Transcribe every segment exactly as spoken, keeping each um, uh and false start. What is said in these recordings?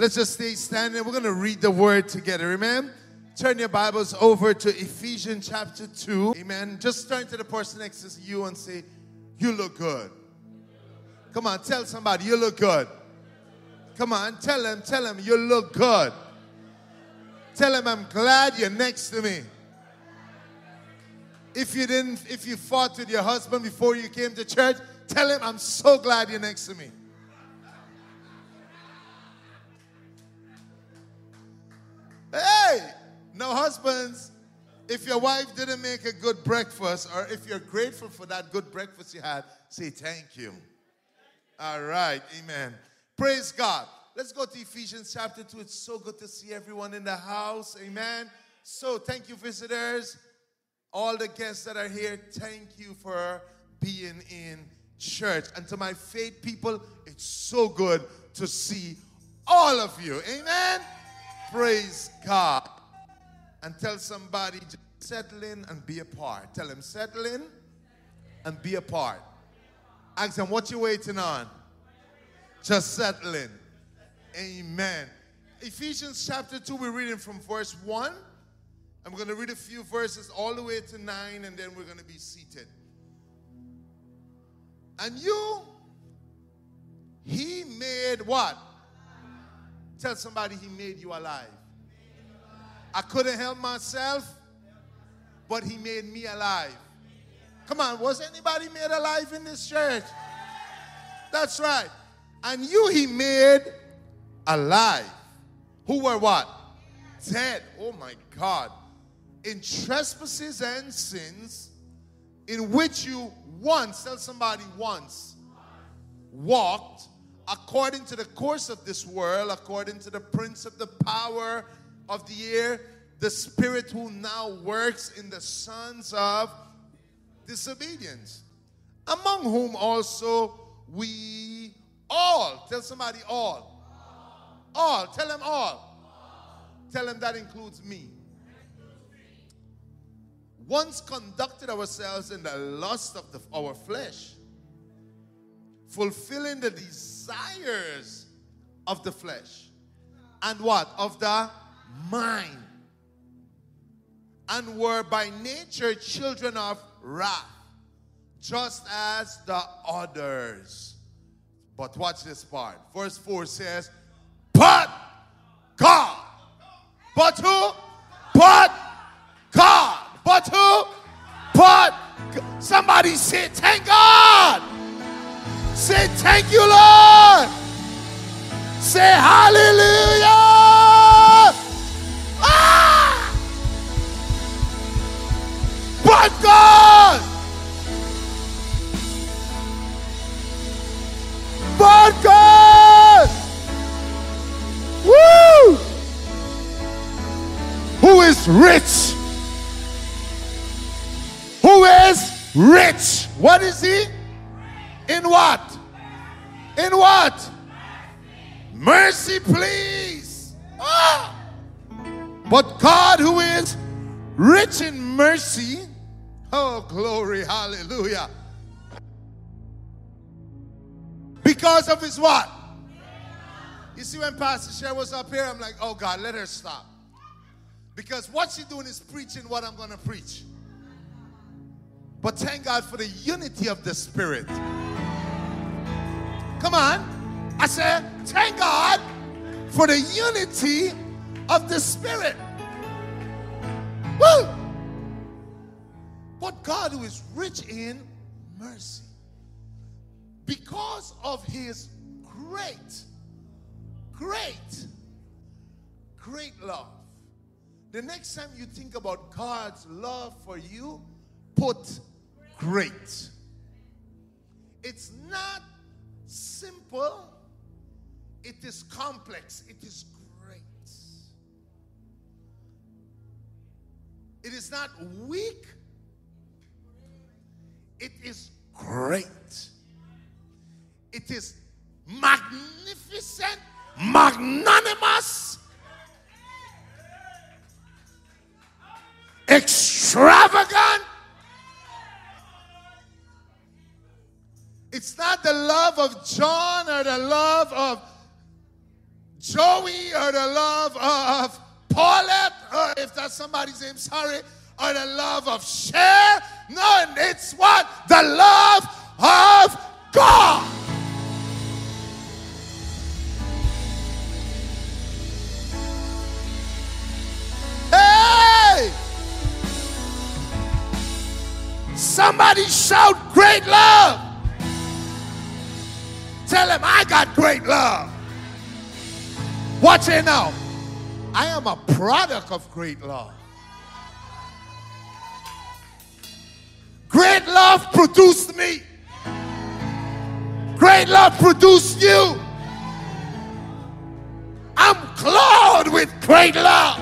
Let's just stay standing. We're going to read the word together. Amen. Turn your Bibles over to Ephesians chapter two. Amen. Just turn to the person next to you and say, you look good. Come on, tell somebody, you look good. Come on, tell them, tell them, you look good. Tell them, I'm glad you're next to me. If you didn't, if you fought with your husband before you came to church, tell him, I'm so glad you're next to me. Hey, no husbands, if your wife didn't make a good breakfast, or if you're grateful for that good breakfast you had, say thank you. All right, amen. Praise God. Let's go to Ephesians chapter two. It's so good to see everyone in the house. Amen. So thank you, visitors. All the guests that are here, thank you for being in church. And to my faith people, it's so good to see all of you. Amen. Praise God. And tell somebody, just settle in and be a part. Tell them, settle in and be a part. Ask them, what you waiting on? Just settle in. Amen. Ephesians chapter two, we're reading from verse one. I'm going to read a few verses all the way to nine, and then we're going to be seated. And you, he made what? Tell somebody, he made you alive. I couldn't help myself, but he made me alive. Come on, was anybody made alive in this church? That's right. And you he made alive. Who were what? Dead. Oh my God. In trespasses and sins, in which you once, tell somebody once, walked according to the course of this world, according to the prince of the power of the air, the spirit who now works in the sons of disobedience, among whom also we all, tell somebody all, all, all. Tell them all. all, tell them that includes me, once conducted ourselves in the lust of the, our flesh, fulfilling the desires of the flesh, and what? Of the mind, and were by nature children of wrath, just as the others. But watch this part. Verse four says, but God. But who? But God. But who? But God. Somebody say, thank God. Say, thank you, Lord. Say, hallelujah. Ah! But God. But God. Woo! Who is rich? Who is rich? What is he? In what? In what? Mercy, please. Ah! But God, who is rich in mercy, oh, glory, hallelujah. Because of his what? You see, when Pastor Cher was up here, I'm like, oh God, let her stop. Because what she's doing is preaching what I'm going to preach. But thank God for the unity of the Spirit. Come on. I said, thank God for the unity of the Spirit. Woo! But God, who is rich in mercy, because of his great, great, great love. The next time you think about God's love for you, put great. It's not simple. It is complex. It is great. It is not weak. It is great. It is magnificent, magnanimous, extravagant. It's not the love of John or the love of Joey, or the love of Paulette, or if that's somebody's name, sorry, or the love of Cher. No, it's what? The love of God. Hey! Somebody shout great love. Tell him I got great love. Watch it now. I am a product of great love. Great love produced me. Great love produced you. I'm clothed with great love.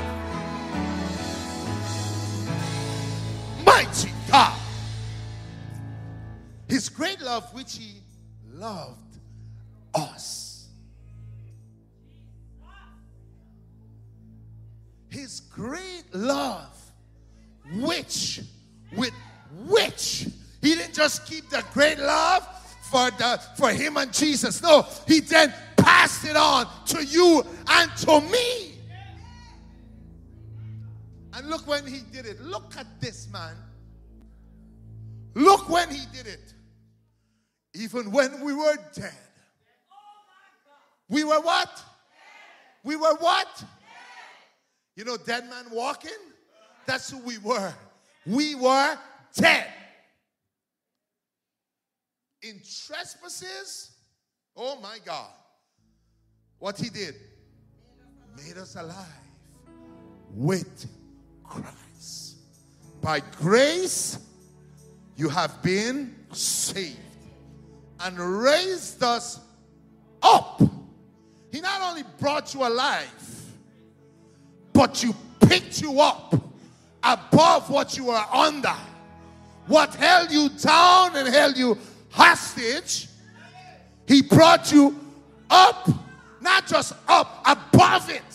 Mighty God. His great love which he loved us. His great love, which, with which, he didn't just keep the great love for, the, for him and Jesus. No, he then passed it on to you and to me. And look when he did it. Look at this, man. Look when he did it. Even when we were dead. We were what? We were what? You know, dead man walking? That's who we were. We were dead. In trespasses, oh my God. What he did? Made us alive with Christ. By grace, you have been saved and raised us up. He not only brought you alive, but you picked you up above what you were under. What held you down and held you hostage, he brought you up, not just up, above it.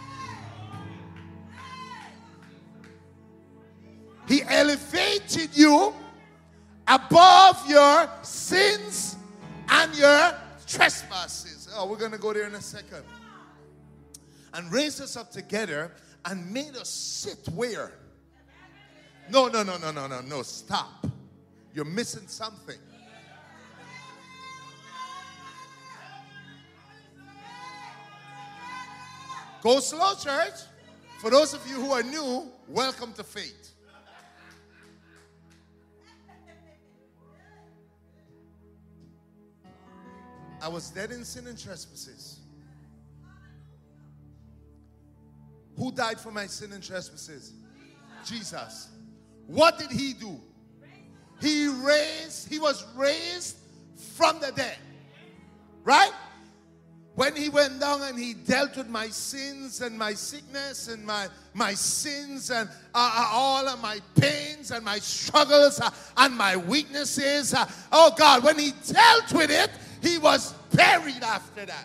He elevated you above your sins and your trespasses. Oh, we're going to go there in a second. And raised us up together and made us sit where? No, no, no, no, no, no, no. Stop. You're missing something. Go slow, church. For those of you who are new, welcome to faith. I was dead in sin and trespasses. Who died for my sin and trespasses? Jesus. What did he do? He raised, he was raised from the dead. Right? When he went down and he dealt with my sins and my sickness and my, my sins and uh, uh, all of my pains and my struggles uh, and my weaknesses. Uh, oh God, when he dealt with it, he was buried after that.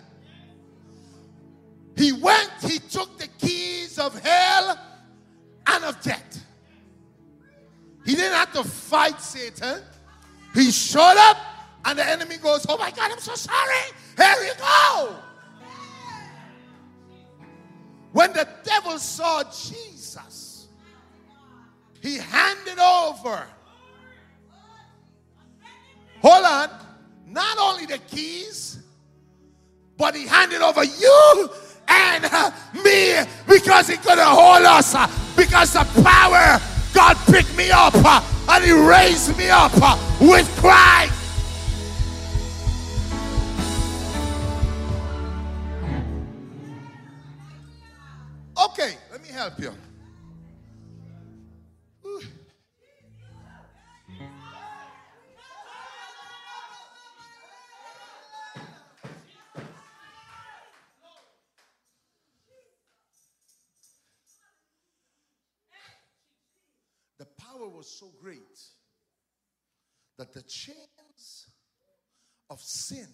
He went, he took the keys of hell and of death. He didn't have to fight Satan. He showed up and the enemy goes, oh my God, I'm so sorry. Here you go. When the devil saw Jesus, he handed over. Hold on. Not only the keys, but he handed over you and uh, me, because he couldn't hold us, uh, because the power, God picked me up uh, and he raised me up uh, with Christ. Okay, let me help you. Whew. The power was so great that the chains of sin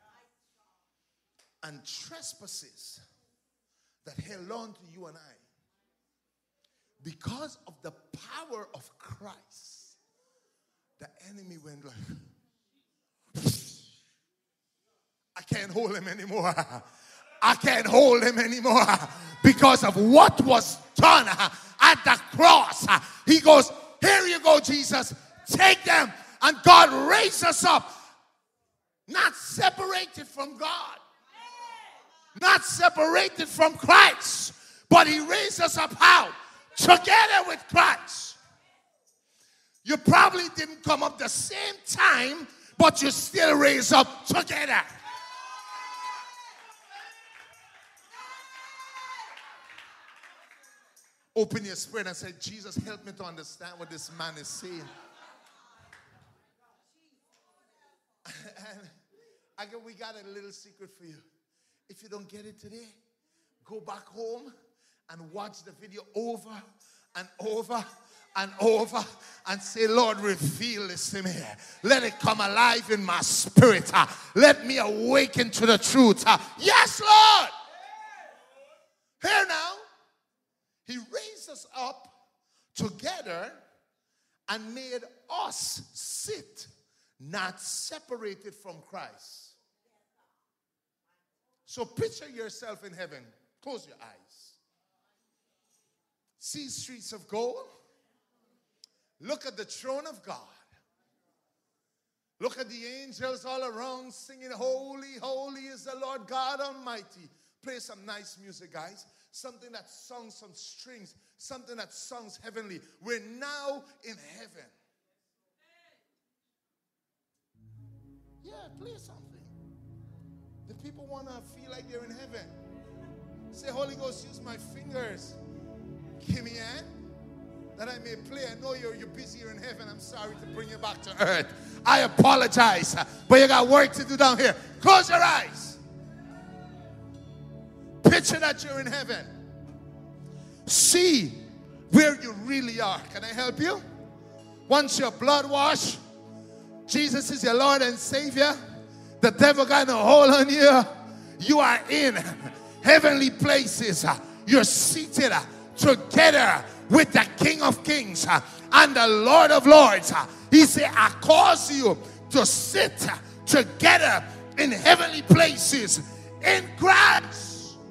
and trespasses that held on to you and I, because of the power of Christ, the enemy went like, I can't hold him anymore. I can't hold him anymore because of what was done at the cross. He goes, here you go, Jesus. Take them. And God raised us up. Not separated from God. Not separated from Christ. But he raised us up how? Together with Christ. You probably didn't come up the same time, but you still raised up together. Open your spirit and say, Jesus, help me to understand what this man is saying. And I guess we got a little secret for you. If you don't get it today, go back home and watch the video over and over and over and say, Lord, reveal this to me. Let it come alive in my spirit. Let me awaken to the truth. Yes, Lord. Here now, he raised us up together and made us sit, not separated from Christ. So picture yourself in heaven. Close your eyes. See streets of gold. Look at the throne of God. Look at the angels all around singing, holy, holy is the Lord God Almighty. Play some nice music, guys. Something that sounds some strings. Something that sounds heavenly. We're now in heaven. Yeah, play something. The people want to feel like they're in heaven. Say, Holy Ghost, use my fingers. Give me a hand that I may play. I know you're, you're busy, you're in heaven. I'm sorry to bring you back to earth. I apologize, but you got work to do down here. Close your eyes. Picture that you're in heaven. See where you really are. Can I help you? Once you're blood washed, Jesus is your Lord and Savior. The devil got no hold on you. You are in heavenly places. You're seated together with the King of Kings and the Lord of Lords. He said, I cause you to sit together in heavenly places in Christ.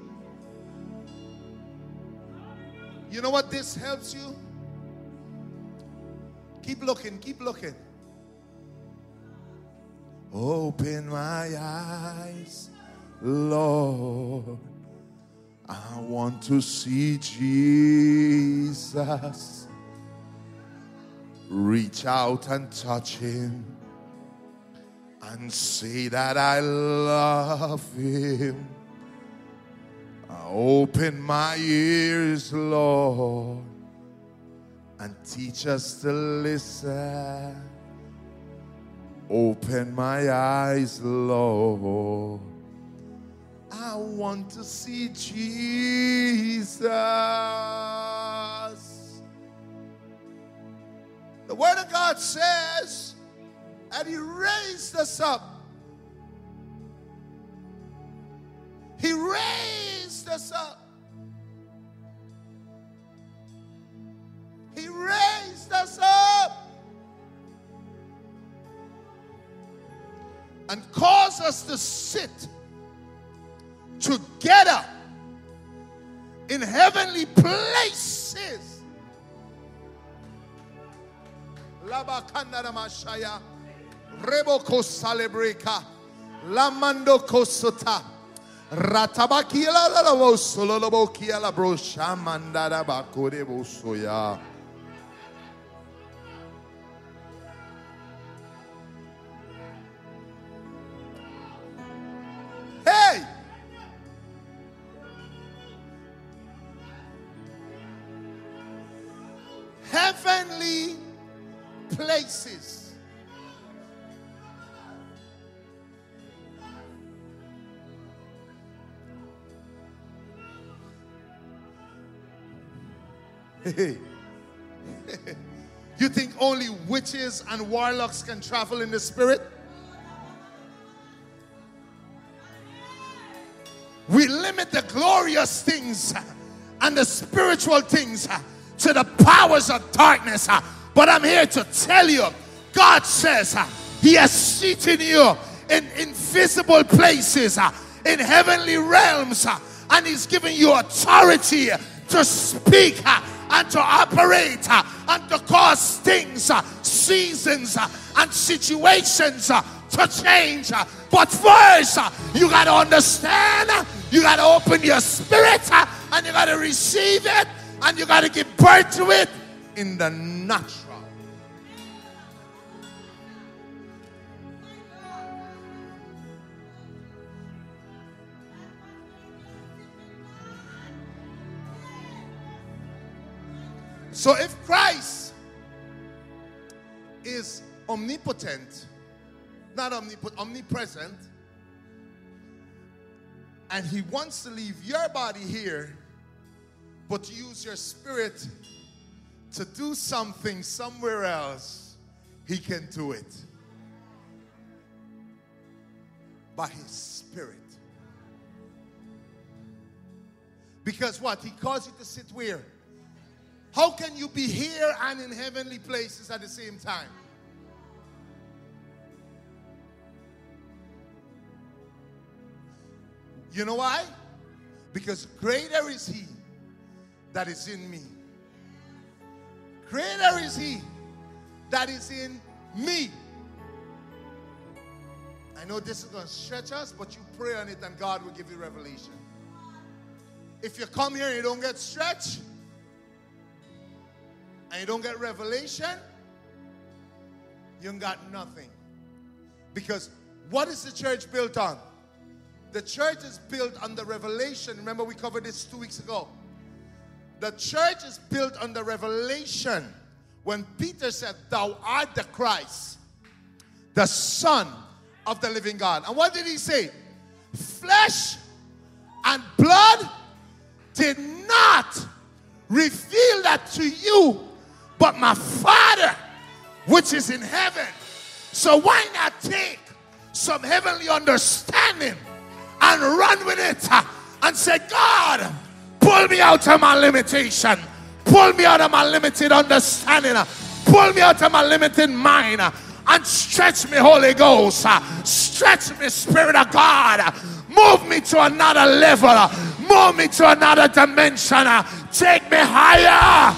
You know what this helps you? Keep looking, keep looking. Open my eyes, Lord. I want to see Jesus. Reach out and touch him and say that I love him. Open my ears, Lord, and teach us to listen. Open my eyes, Lord. I want to see Jesus. The Word of God says that he raised us up. He raised us up. He raised us up and caused us to sit together in heavenly places. Labakanda Mashaya, Reboko Salebreka, Lamando Kosota. Ratabakia la la vosolo la bokia la brosha mandara bakore vosoya. Hey! Heavenly places. Hey. You think only witches and warlocks can travel in the spirit? We limit the glorious things and the spiritual things to the powers of darkness. But I'm here to tell you, God says he has seated you in invisible places in heavenly realms, uh, and he's giving you authority to speak uh, and to operate uh, and to cause things, uh, seasons uh, and situations uh, to change. uh, But first, uh, you got to understand, uh, you got to open your spirit, uh, and you got to receive it, and you got to give birth to it in the natural. So if Christ is omnipotent, not omnipotent, omnipresent, and he wants to leave your body here, but use your spirit to do something somewhere else, he can do it by his spirit. Because what? He calls you to sit where? How can you be here and in heavenly places at the same time? You know why? Because greater is he that is in me. Greater is he that is in me. I know this is going to stretch us, but you pray on it and God will give you revelation. If you come here and you don't get stretched, and you don't get revelation, you ain't got nothing. Because what is the church built on? The church is built on the revelation. Remember, we covered this two weeks ago. The church is built on the revelation. When Peter said, "Thou art the Christ, the Son of the living God." And what did he say? Flesh and blood did not reveal that to you, but my Father which is in heaven. So why not take some heavenly understanding and run with it and say, "God, pull me out of my limitation. Pull me out of my limited understanding. Pull me out of my limited mind. And stretch me, Holy Ghost. Stretch me, Spirit of God. Move me to another level. Move me to another dimension. Take me higher."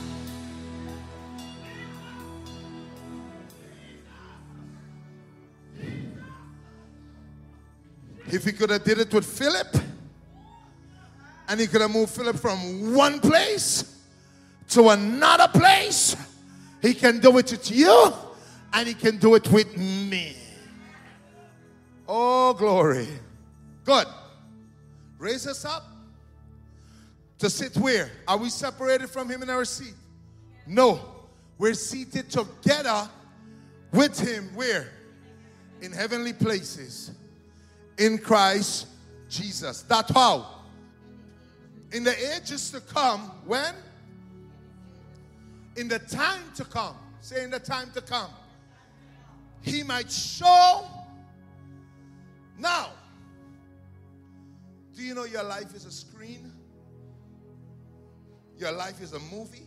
If he could have did it with Philip, and he could have moved Philip from one place to another place, he can do it with you, and he can do it with me. Oh, glory. Good. Raise us up to sit where? Are we separated from him in our seat? No. We're seated together with him where? In heavenly places. In Christ Jesus. That's how. In the ages to come, when? In the time to come. Say, in the time to come. He might show. Now, do you know your life is a screen? Your life is a movie?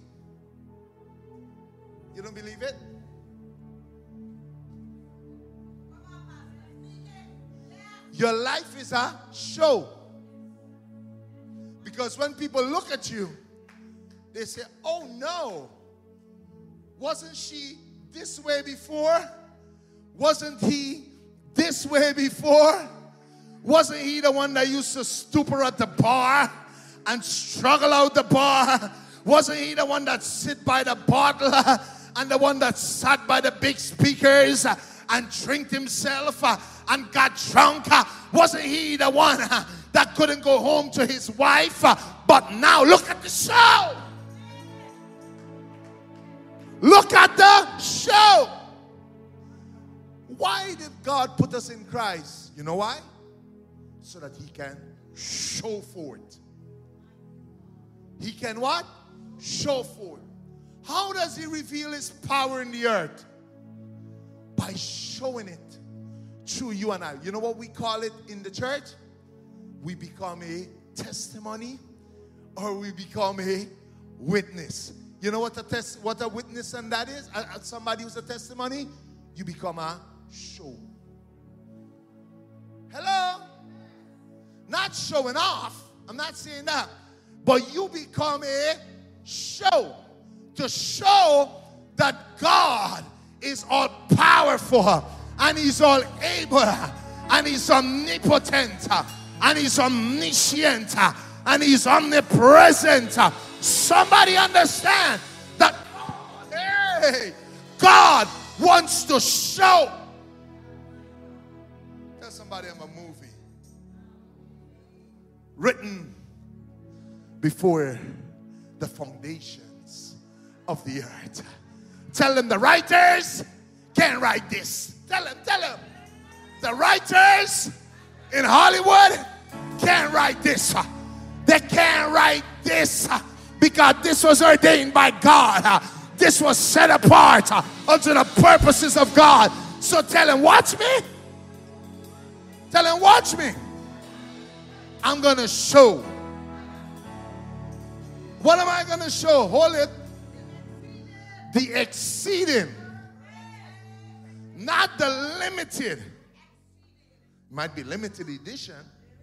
You don't believe it? Your life is a show. Because when people look at you, they say, "Oh no, wasn't she this way before? Wasn't he this way before? Wasn't he the one that used to stupor at the bar and struggle out the bar? Wasn't he the one that sit by the bottle and the one that sat by the big speakers and drank himself and got drunk? Wasn't he the one that couldn't go home to his wife? But now look at the show. Look at the show. Why did God put us in Christ? You know why? So that he can show forth. He can what? Show forth. How does he reveal his power in the earth? By showing it through you and I. You know what we call it in the church? We become a testimony, or we become a witness. You know what a test, what a witness and that is? Uh, somebody who's a testimony, you become a show. Hello? Not showing off. I'm not saying that. But you become a show. To show that God is all powerful and he's all able and he's omnipotent and he's omniscient and he's omnipresent. Somebody understand that hey, God wants to show. Tell somebody I'm a movie written before the foundations of the earth. Tell them the writers can't write this. Tell them, tell them. The writers in Hollywood can't write this. They can't write this because this was ordained by God. This was set apart unto the purposes of God. So tell them, watch me. Tell them, watch me. I'm going to show. What am I going to show? Hold it. The exceeding. Not the limited. Might be limited edition.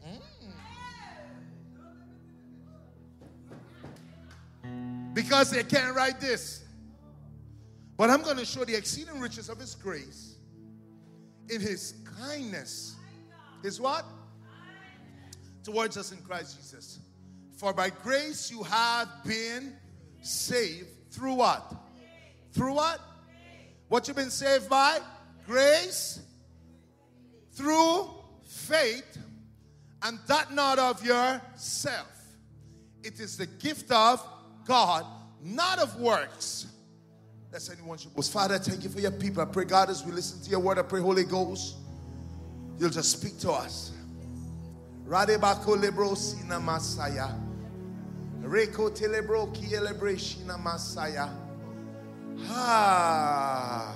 Mm. Because they can't write this. But I'm going to show the exceeding riches of his grace in his kindness. His what? Towards us in Christ Jesus. For by grace you have been saved through what? Through what? What you've been saved by? Grace. Through faith. And that not of yourself. It is the gift of God, not of works. That's anyone should boast. Father, thank you for your people. I pray, God, as we listen to your word, I pray, Holy Ghost, you'll just speak to us. Radebako lebro sina masaya. Reko telebro kielebre shina masaya. Ha.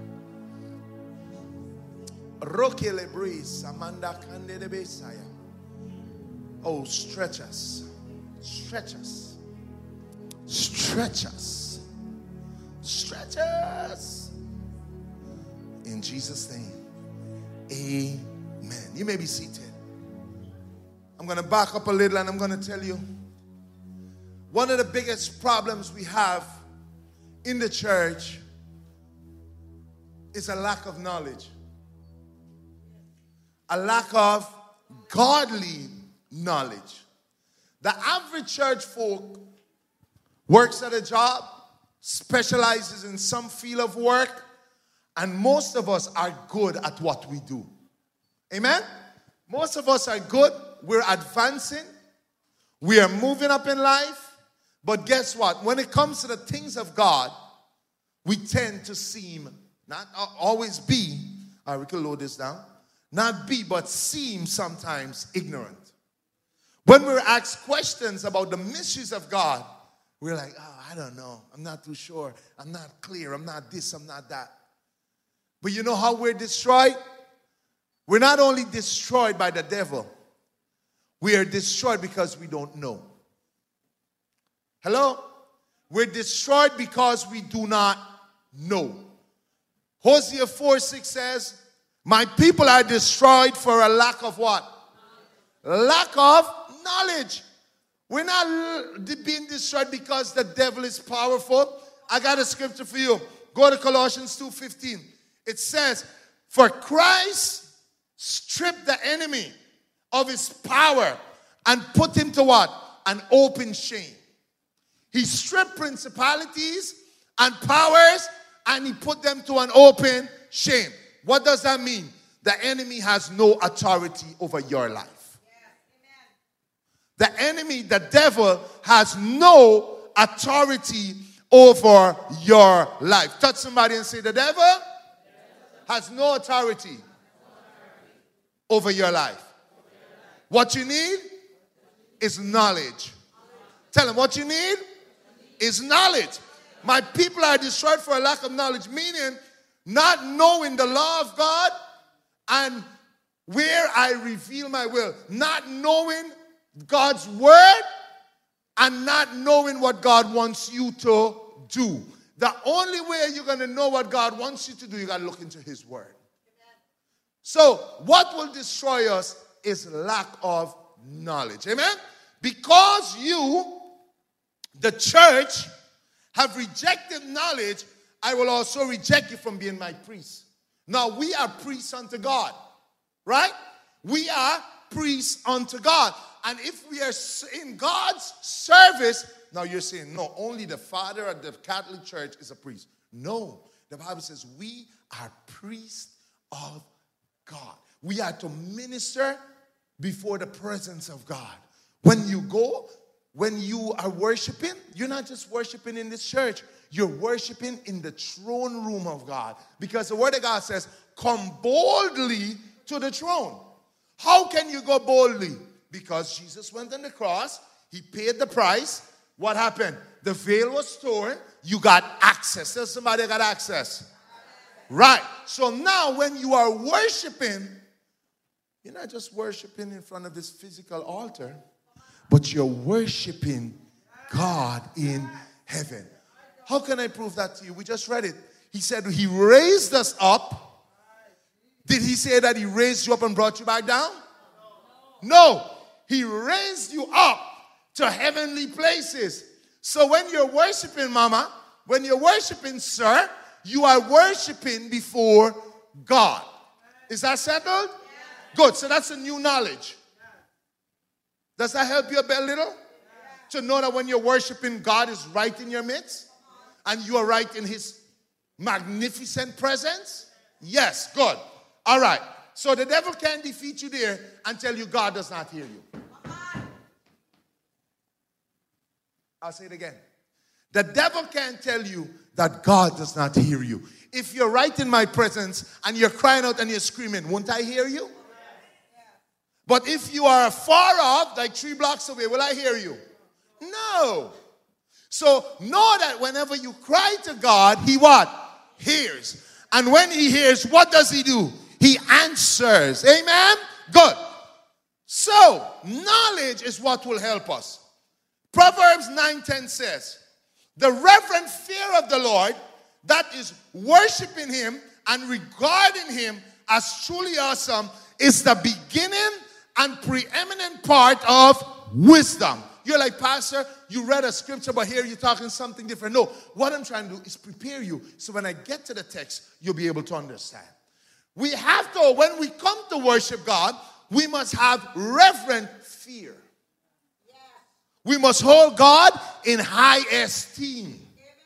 Roke lebre samanda kande besaya. Oh, stretch us. Stretch us. Stretch us. Stretch us. In Jesus' name. Amen. You may be seated. I'm going to back up a little and I'm going to tell you one of the biggest problems we have in the church is a lack of knowledge. A lack of godly knowledge. The average church folk works at a job, specializes in some field of work, and most of us are good at what we do. Amen? Most of us are good. We're advancing. We are moving up in life. But guess what? When it comes to the things of God, we tend to seem, not always be, all right, we can load this down, not be, but seem sometimes ignorant. When we're asked questions about the mysteries of God, we're like, oh, I don't know. I'm not too sure. I'm not clear. I'm not this. I'm not that. But you know how we're destroyed? We're not only destroyed by the devil. We are destroyed because we don't know. Hello? We're destroyed because we do not know. Hosea four six says, my people are destroyed for a lack of what? Lack of knowledge. We're not being destroyed because the devil is powerful. I got a scripture for you. Go to Colossians two fifteen. It says, for Christ stripped the enemy of his power and put him to what? An open shame. He stripped principalities and powers and he put them to an open shame. What does that mean? The enemy has no authority over your life. The enemy, the devil, has no authority over your life. Touch somebody and say, the devil has no authority over your life. What you need is knowledge. Tell him what you need is knowledge. My people are destroyed for a lack of knowledge, meaning not knowing the law of God and where I reveal my will. Not knowing God's word and not knowing what God wants you to do. The only way you're going to know what God wants you to do, you got to look into his word. So what will destroy us is lack of knowledge. Amen? Because you, the church, have rejected knowledge, I will also reject you from being my priest. Now, we are priests unto God, right? We are priests unto God. And if we are in God's service, now you're saying, no, only the father of the Catholic Church is a priest. No, the Bible says we are priests of God. We are to minister before the presence of God. When you go, when you are worshiping, you're not just worshiping in this church. You're worshiping in the throne room of God. Because the word of God says, come boldly to the throne. How can you go boldly? Because Jesus went on the cross. He paid the price. What happened? The veil was torn. You got access. Tell somebody got access. Right. So now when you are worshiping, you're not just worshiping in front of this physical altar, but you're worshiping God in heaven. How can I prove that to you? We just read it. He said he raised us up. Did he say that he raised you up and brought you back down? No. He raised you up to heavenly places. So when you're worshiping, mama, when you're worshiping, sir, you are worshiping before God. Is that settled? Good. So that's a new knowledge. Does that help you a bit little? To know that when you're worshiping, God is right in your midst and you are right in his magnificent presence? Yes, good. All right. So the devil can't defeat you there and tell you God does not hear you. I'll say it again. The devil can't tell you that God does not hear you. If you're right in my presence and you're crying out and you're screaming, won't I hear you? But if you are far off, like three blocks away, will I hear you? No. So know that whenever you cry to God, he what? Hears. And when he hears, what does he do? He answers. Amen? Good. So, knowledge is what will help us. Proverbs nine ten says, the reverent fear of the Lord, that is worshiping him and regarding him as truly awesome, is the beginning and preeminent part of wisdom. You're like, Pastor, you read a scripture, but here you're talking something different. No, what I'm trying to do is prepare you so when I get to the text, you'll be able to understand. We have to, when we come to worship God, we must have reverent fear. We must hold God in high esteem.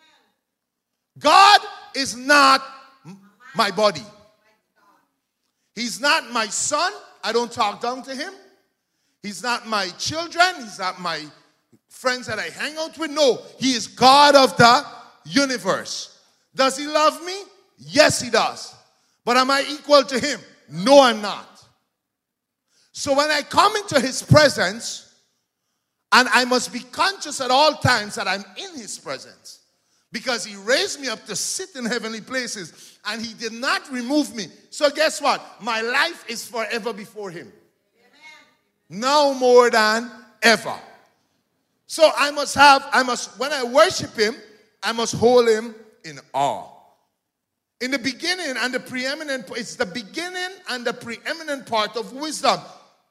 God is not my body. He's not my son. I don't talk down to him. He's not my children. He's not my friends that I hang out with. No, he is God of the universe. Does he love me? Yes, he does. But am I equal to him? No, I'm not. So when I come into his presence, and I must be conscious at all times that I'm in his presence, because he raised me up to sit in heavenly places, and he did not remove me. So guess what? My life is forever before him. Amen. Now more than ever. So I must have, I must, when I worship him, I must hold him in awe. In the beginning and the preeminent, it's the beginning and the preeminent part of wisdom.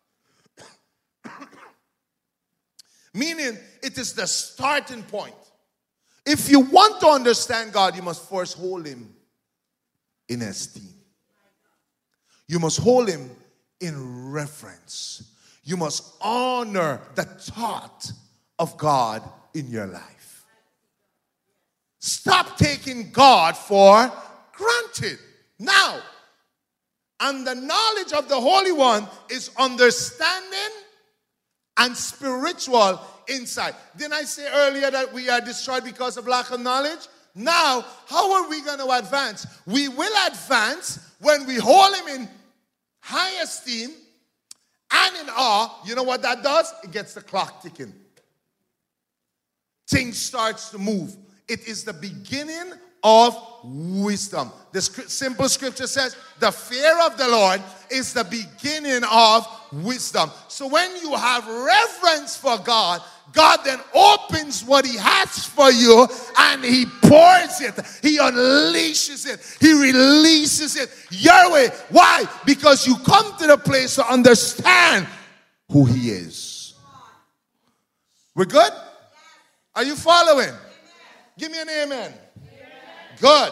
Meaning, it is the starting point. If you want to understand God, you must first hold him in esteem. You must hold him in reverence. You must honor the thought of God in your life. Stop taking God for granted. Now, and the knowledge of the Holy One is understanding and spiritual insight. Didn't I say earlier that we are destroyed because of lack of knowledge? Now, how are we going to advance? We will advance when we hold him in high esteem and in awe. You know what that does? It gets the clock ticking. Things starts to move. It is the beginning of wisdom. The simple scripture says, the fear of the Lord is the beginning of wisdom. So when you have reverence for God, God then opens what he has for you and he pours it. He unleashes it. He releases it your way. Why? Because you come to the place to understand who he is. We're good? Are you following? Give me an amen. Good.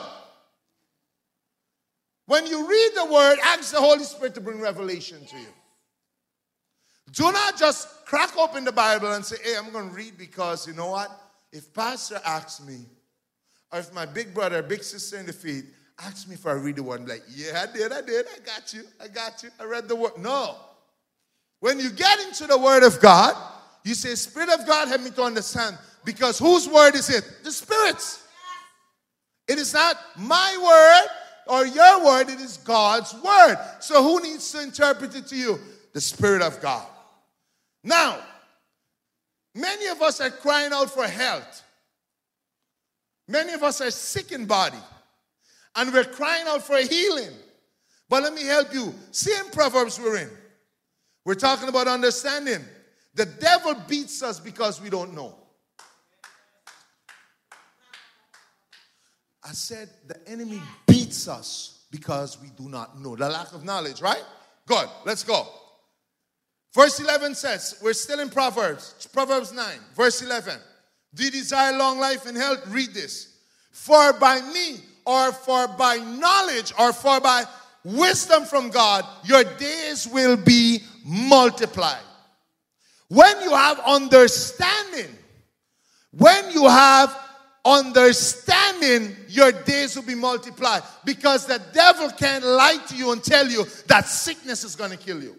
When you read the word, ask the Holy Spirit to bring revelation to you. Do not just crack open the Bible and say, hey, I'm going to read because, you know what? If pastor asks me, or if my big brother, big sister in the faith asks me if I read the word, I'm like, yeah, I did, I did, I got you, I got you, I read the word. No. When you get into the word of God, you say, Spirit of God, help me to understand. Because whose word is it? The Spirit's. It is not my word or your word, it is God's word. So who needs to interpret it to you? The Spirit of God. Now, many of us are crying out for health. Many of us are sick in body. And we're crying out for healing. But let me help you. Same Proverbs we're in. We're talking about understanding. The devil beats us because we don't know. I said the enemy beats us because we do not know. The lack of knowledge, right? Good. Let's go. Verse eleven says, we're still in Proverbs. Proverbs nine, verse eleven. Do you desire long life and health? Read this. For by me, or for by knowledge, or for by wisdom from God, your days will be multiplied. When you have understanding, when you have understanding, your days will be multiplied. Because the devil can't lie to you and tell you that sickness is going to kill you.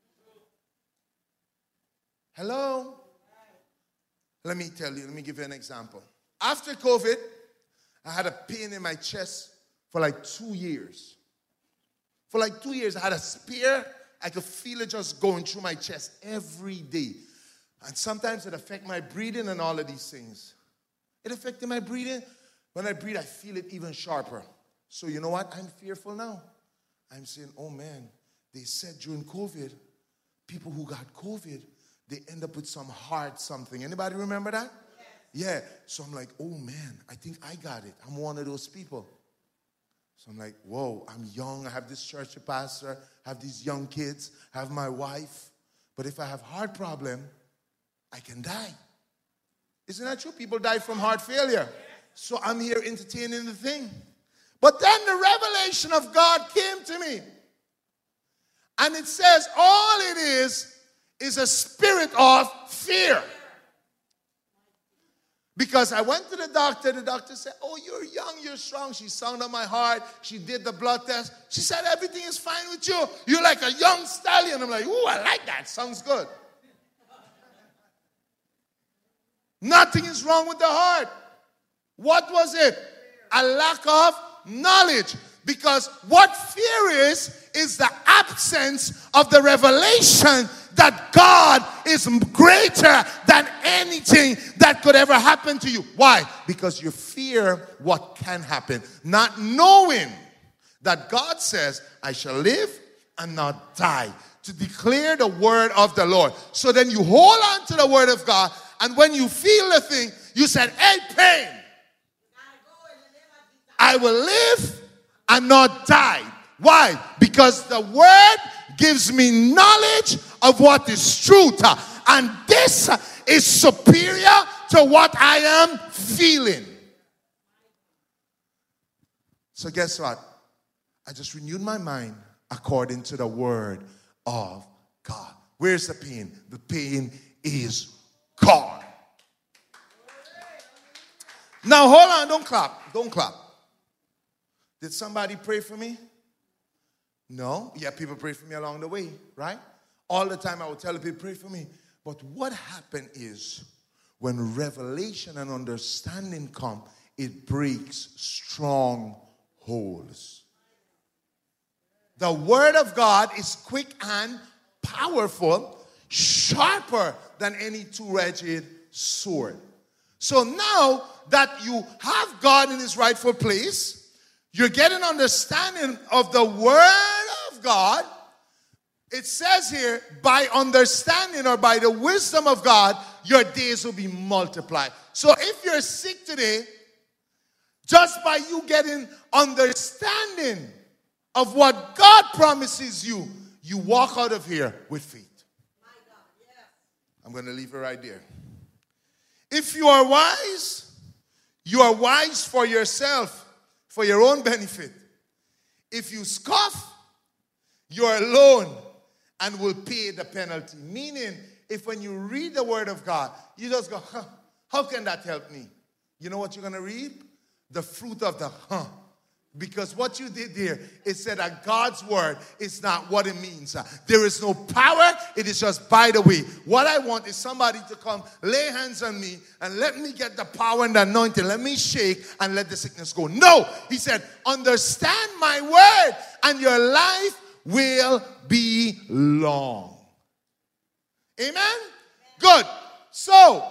Hello? Let me tell you, let me give you an example. After COVID, I had a pain in my chest for like two years. For like two years, I had a spear. I could feel it just going through my chest every day. And sometimes it affected my breathing and all of these things. It affected my breathing. When I breathe, I feel it even sharper. So you know what? I'm fearful now. I'm saying, oh man, they said during COVID, people who got COVID, they end up with some heart something. Anybody remember that? Yes. Yeah. So I'm like, oh man, I think I got it. I'm one of those people. So I'm like, whoa, I'm young. I have this church pastor. I have these young kids. I have my wife. But if I have heart problem, I can die. Isn't that true? People die from heart failure. So I'm here entertaining the thing. But then the revelation of God came to me. And it says all it is is a spirit of fear. Because I went to the doctor. The doctor said, oh, you're young, you're strong. She sounded my heart. She did the blood test. She said, everything is fine with you. You're like a young stallion. I'm like, ooh, I like that. Sounds good. Nothing is wrong with the heart. What was it? A lack of knowledge. Because what fear is, is the absence of the revelation that God is greater than anything that could ever happen to you. Why? Because you fear what can happen. Not knowing that God says, I shall live and not die. To declare the word of the Lord. So then you hold on to the word of God. And when you feel the thing, you said, hey, pain, I will live and not die. Why? Because the word gives me knowledge of what is truth. And this is superior to what I am feeling. So guess what? I just renewed my mind according to the word of God. Where's the pain? The pain is gone. Now hold on, don't clap. Don't clap. Did somebody pray for me? No. Yeah, people pray for me along the way, right? All the time I would tell people, pray for me. But what happened is, when revelation and understanding come, it breaks strongholds. The word of God is quick and powerful, sharper than any two-edged sword. So now that you have God in his rightful place, you're getting understanding of the word of God. It says here, by understanding or by the wisdom of God, your days will be multiplied. So if you're sick today, just by you getting understanding of what God promises you, you walk out of here with faith. I'm going to leave it right there. If you are wise, you are wise for yourself, for your own benefit. If you scoff, you are alone and will pay the penalty. Meaning, if when you read the word of God, you just go, huh, how can that help me? You know what you're going to reap? The fruit of the huh. Because what you did there, it said that God's word is not what it means. There is no power. It is just by the way. What I want is somebody to come, lay hands on me, and let me get the power and the anointing. Let me shake and let the sickness go. No, he said, understand my word and your life will be long. Amen? Good. So,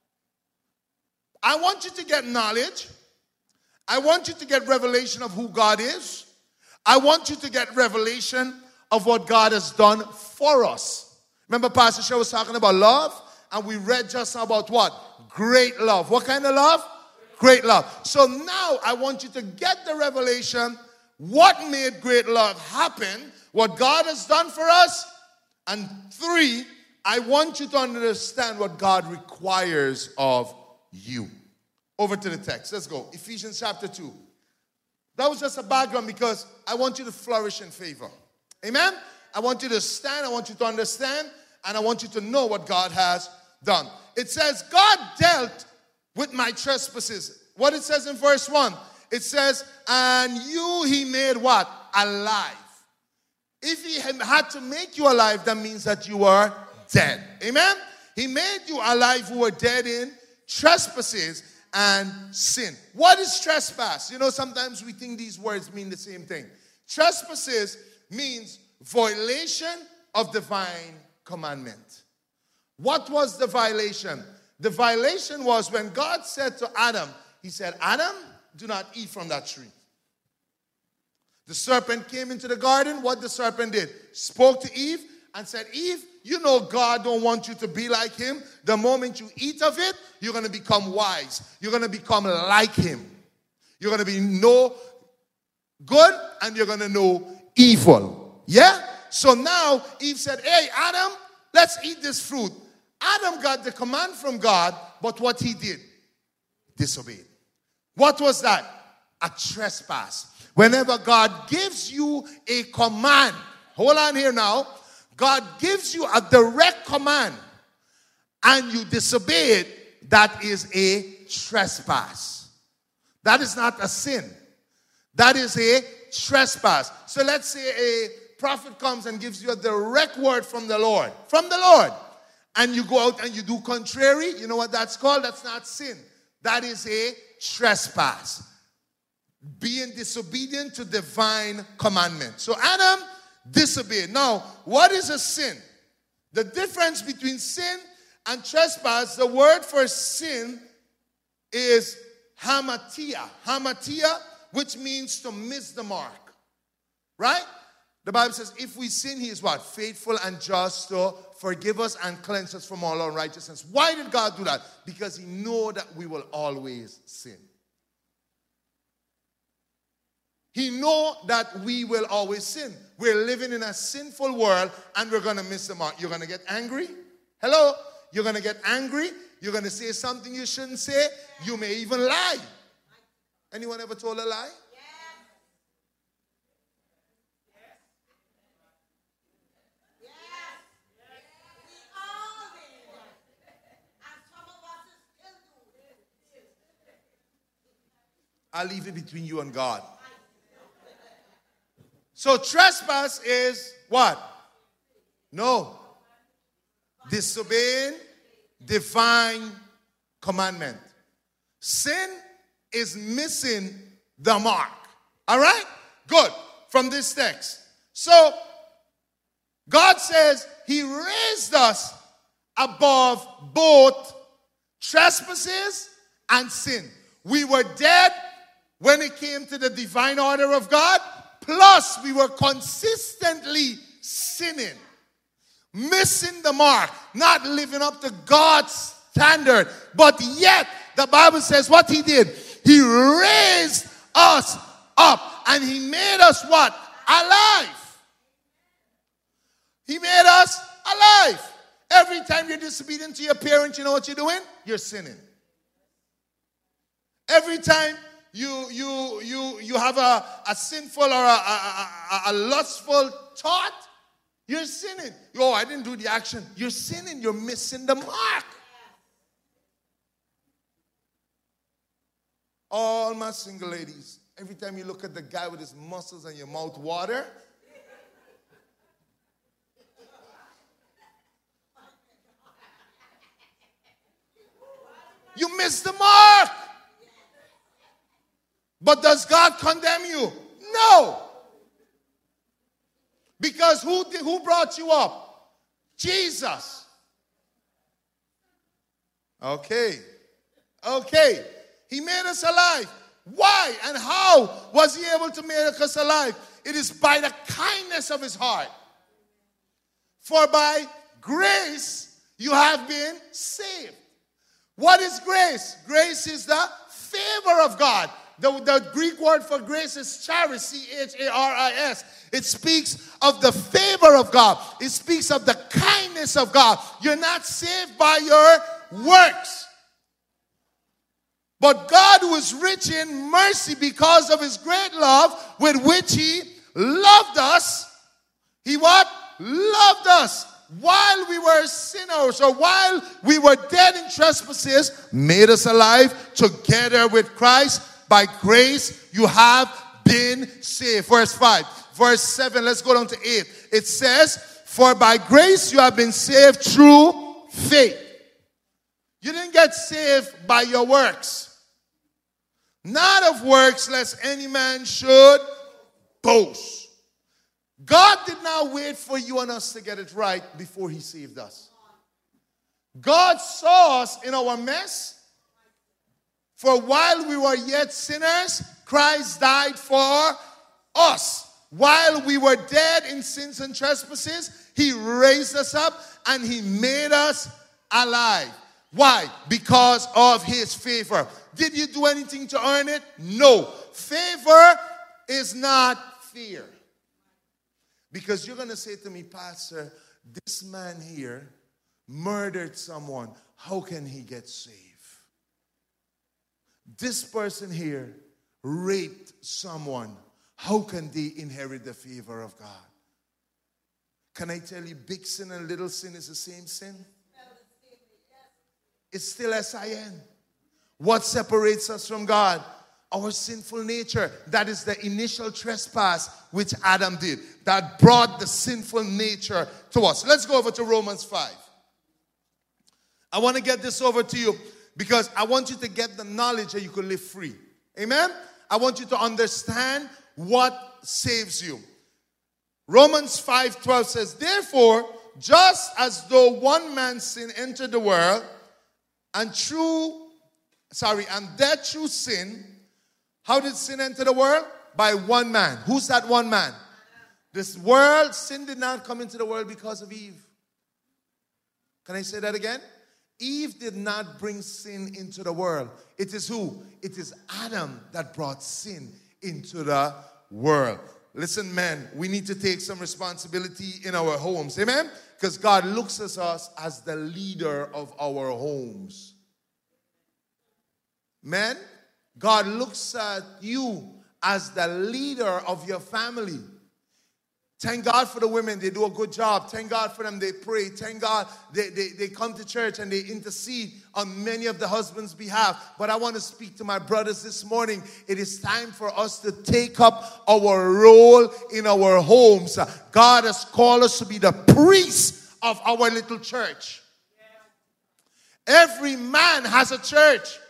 I want you to get knowledge. I want you to get revelation of who God is. I want you to get revelation of what God has done for us. Remember Pastor Shaw was talking about love? And we read just now about what? Great love. What kind of love? Great love. So now I want you to get the revelation. What made great love happen? What God has done for us. And three, I want you to understand what God requires of you. Over to the text. Let's go. Ephesians chapter two. That was just a background because I want you to flourish in favor. Amen? I want you to stand. I want you to understand. And I want you to know what God has done. It says, God dealt with my trespasses. What it says in verse one. It says, and you he made what? Alive. If he had to make you alive, that means that you are dead. Amen? He made you alive who were dead in trespasses and sin. What is trespass? You know, sometimes we think these words mean the same thing. Trespasses means violation of divine commandment. What was the violation? The violation was when God said to Adam, he said, Adam, do not eat from that tree. The serpent came into the garden. What the serpent did? Spoke to Eve and said, Eve, you know God don't want you to be like him. The moment you eat of it, you're going to become wise. You're going to become like him. You're going to be know good and you're going to know evil. Yeah? So now Eve said, hey, Adam, let's eat this fruit. Adam got the command from God, but what he did? Disobeyed. What was that? A trespass. Whenever God gives you a command, hold on here now. God gives you a direct command and you disobey it, that is a trespass. That is not a sin. That is a trespass. So let's say a prophet comes and gives you a direct word from the Lord. From the Lord. And you go out and you do contrary. You know what that's called? That's not sin. That is a trespass. Being disobedient to divine commandment. So Adam disobeyed. Now, what is a sin? The difference between sin and trespass, the word for sin is hamatia. Hamatia, which means to miss the mark. Right? The Bible says, if we sin, he is what? Faithful and just to forgive us and cleanse us from all unrighteousness. Why did God do that? Because he knows that we will always sin. He knows that we will always sin. We're living in a sinful world and we're going to miss the mark. You're going to get angry. Hello? You're going to get angry. You're going to say something you shouldn't say. You may even lie. Anyone ever told a lie? I'll leave it between you and God. So trespass is what? No. Disobeying divine commandment. Sin is missing the mark. All right? Good. From this text. So, God says he raised us above both trespasses and sin. We were dead when it came to the divine order of God. Plus, we were consistently sinning, missing the mark, not living up to God's standard. But yet, the Bible says what he did. He raised us up and he made us what? Alive. He made us alive. Every time you're disobedient to your parents, you know what you're doing? You're sinning. Every time you you you you have a, a sinful or a, a, a, a lustful thought, you're sinning. Oh, I didn't do the action. You're sinning. You're missing the mark. All my single ladies, every time you look at the guy with his muscles and your mouth water, you miss the mark. But does God condemn you? No. Because who, did, who brought you up? Jesus. Okay. Okay. He made us alive. Why and how was he able to make us alive? It is by the kindness of his heart. For by grace you have been saved. What is grace? Grace is the favor of God. The, the Greek word for grace is charis, C H A R I S. It speaks of the favor of God. It speaks of the kindness of God. You're not saved by your works. But God, who is rich in mercy because of his great love with which he loved us, he what? Loved us. While we were sinners, or while we were dead in trespasses, made us alive together with Christ. By grace you have been saved. Verse five. Verse seven, let's go down to eight. It says, for by grace you have been saved through faith. You didn't get saved by your works. Not of works, lest any man should boast. God did not wait for you and us to get it right before he saved us. God saw us in our mess. For while we were yet sinners, Christ died for us. While we were dead in sins and trespasses, he raised us up and he made us alive. Why? Because of his favor. Did you do anything to earn it? No. Favor is not fear. Because you're going to say to me, Pastor, this man here murdered someone. How can he get saved? This person here raped someone. How can they inherit the favor of God? Can I tell you, big sin and little sin is the same sin? It's still S I N. What separates us from God? Our sinful nature. That is the initial trespass which Adam did. That brought the sinful nature to us. Let's go over to Romans five. I want to get this over to you because I want you to get the knowledge that you can live free. Amen? I want you to understand what saves you. Romans five twelve says, therefore, just as though one man's sin entered the world, and through, sorry, and death through sin, how did sin enter the world? By one man. Who's that one man? This world, sin did not come into the world because of Eve. Can I say that again? Eve did not bring sin into the world. It is who? It is Adam that brought sin into the world. Listen, men, we need to take some responsibility in our homes. Amen? Because God looks at us as the leader of our homes. Men, God looks at you as the leader of your family. Thank God for the women. They do a good job. Thank God for them. They pray. Thank God they, they, they come to church and they intercede on many of the husbands' behalf. But I want to speak to my brothers this morning. It is time for us to take up our role in our homes. God has called us to be the priests of our little church. Every man has a church.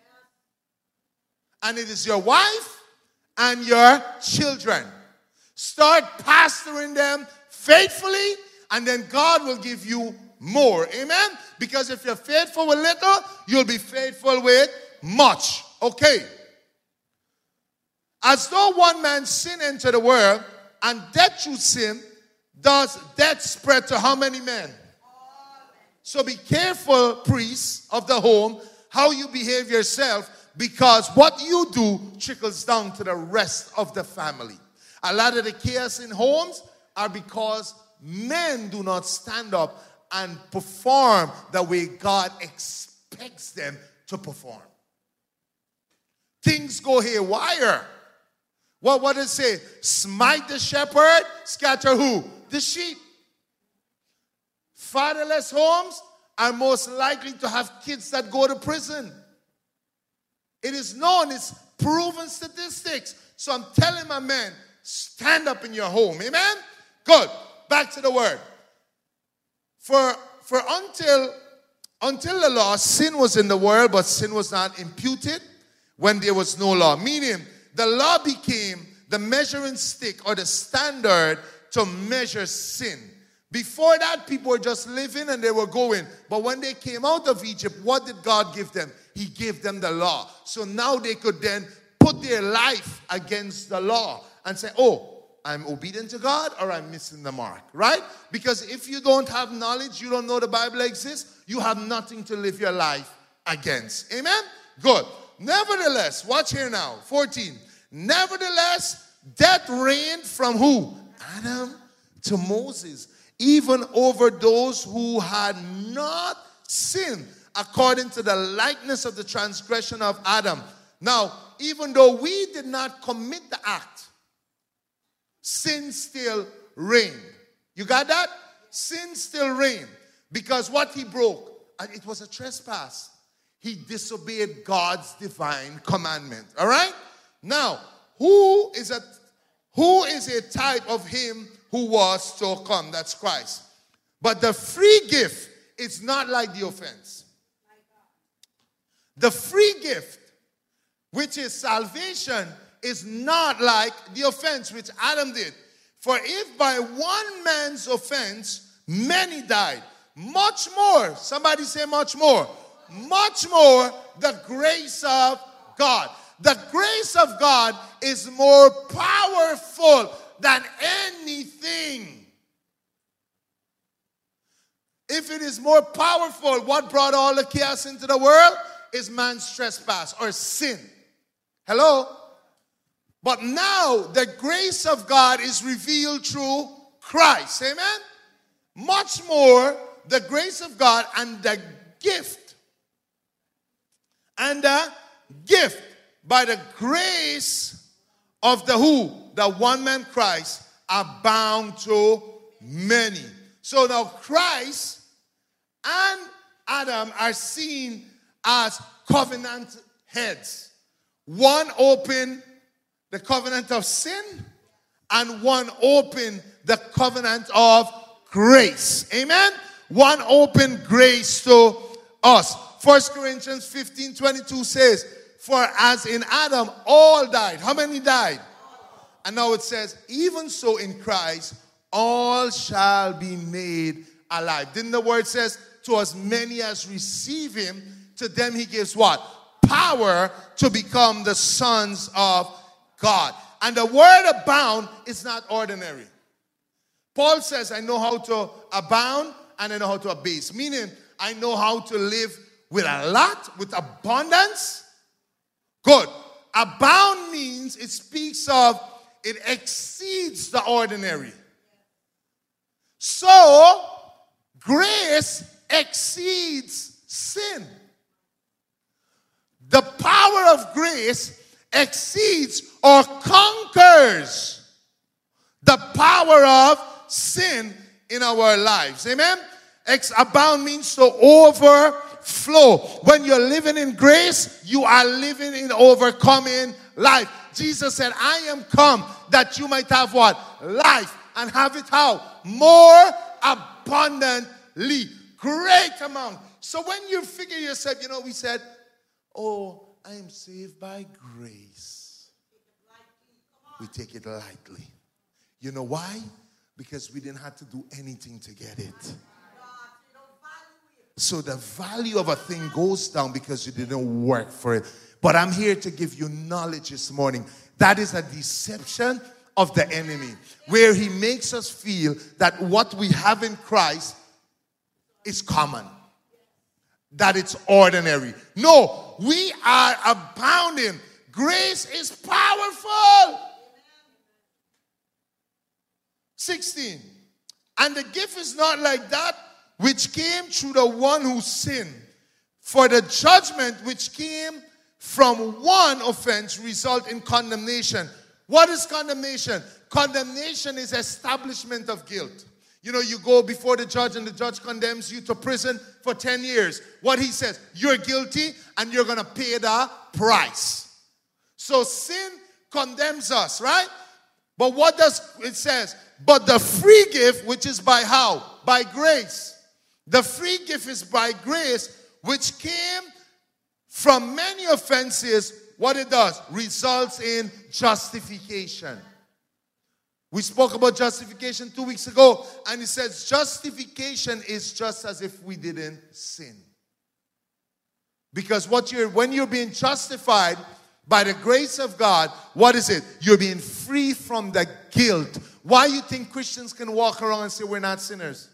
And it is your wife and your children. Start pastoring them faithfully, and then God will give you more. Amen? Because if you're faithful with little, you'll be faithful with much. Okay. As though one man's sin entered the world, and death through sin, does death spread to how many men? So be careful, priests of the home, how you behave yourself, because what you do trickles down to the rest of the family. A lot of the chaos in homes are because men do not stand up and perform the way God expects them to perform. Things go haywire. Well, what does it say? Smite the shepherd, scatter who? The sheep. Fatherless homes are most likely to have kids that go to prison. It is known, it's proven statistics. So I'm telling my men, stand up in your home. Amen? Good. Back to the word. For, for until, until the law, sin was in the world, but sin was not imputed when there was no law. Meaning, the law became the measuring stick or the standard to measure sin. Before that, people were just living and they were going. But when they came out of Egypt, what did God give them? He gave them the law. So now they could then put their life against the law and say, oh, I'm obedient to God or I'm missing the mark, right? Because if you don't have knowledge, you don't know the Bible exists, you have nothing to live your life against. Amen? Good. Nevertheless, watch here now, fourteen. Nevertheless, death reigned from who? Adam to Moses, even over those who had not sinned, according to the likeness of the transgression of Adam. Now, even though we did not commit the act, sin still reigned. You got that? Sin still reigned. Because what he broke, it was a trespass. He disobeyed God's divine commandment. All right? Now, who is a who is a type of him who was to come? That's Christ. But the free gift is not like the offense. The free gift, which is salvation, is not like the offense which Adam did. For if by one man's offense many died, much more, somebody say much more, much more the grace of God. The grace of God is more powerful than anything. If it is more powerful, what brought all the chaos into the world is man's trespass or sin. Hello? But now the grace of God is revealed through Christ. Amen? Much more the grace of God and the gift. And the gift by the grace of the who? The one man Christ abound to many. So now Christ and Adam are seen as covenant heads. One opened the covenant of sin and one opened the covenant of grace. Amen? One opened grace to us. First Corinthians fifteen twenty-two says, for as in Adam all died. How many died? And now it says, even so in Christ all shall be made alive. Didn't the word says, to as many as receive him, to them he gives what? Power to become the sons of God. And the word abound is not ordinary. Paul says, I know how to abound and I know how to abase. Meaning, I know how to live with a lot, with abundance. Good. Abound means it speaks of, it exceeds the ordinary. So, grace exceeds sin. The power of grace exceeds or conquers the power of sin in our lives. Amen? Ex- abound means to overflow. When you're living in grace, you are living in overcoming life. Jesus said, I am come that you might have what? Life. And have it how? More abundantly. Great amount. So when you figure yourself, you know, we said, oh, I am saved by grace. We take it lightly. You know why? Because we didn't have to do anything to get it. So the value of a thing goes down because you didn't work for it. But I'm here to give you knowledge this morning. That is a deception of the enemy, where he makes us feel that what we have in Christ is common, that it's ordinary. No, we are abounding. Grace is powerful. sixteen. And the gift is not like that which came through the one who sinned. For the judgment which came from one offense result in condemnation. What is condemnation? Condemnation is establishment of guilt. You know, you go before the judge and the judge condemns you to prison for ten years. What he says, you're guilty and you're going to pay the price. So sin condemns us, right? But what does it says? But the free gift, which is by how? By grace. The free gift is by grace, which came from many offenses. What it does? Results in justification. We spoke about justification two weeks ago, and it says justification is just as if we didn't sin. Because what you're when you're being justified by the grace of God, what is it? You're being free from the guilt. Why you think Christians can walk around and say we're not sinners?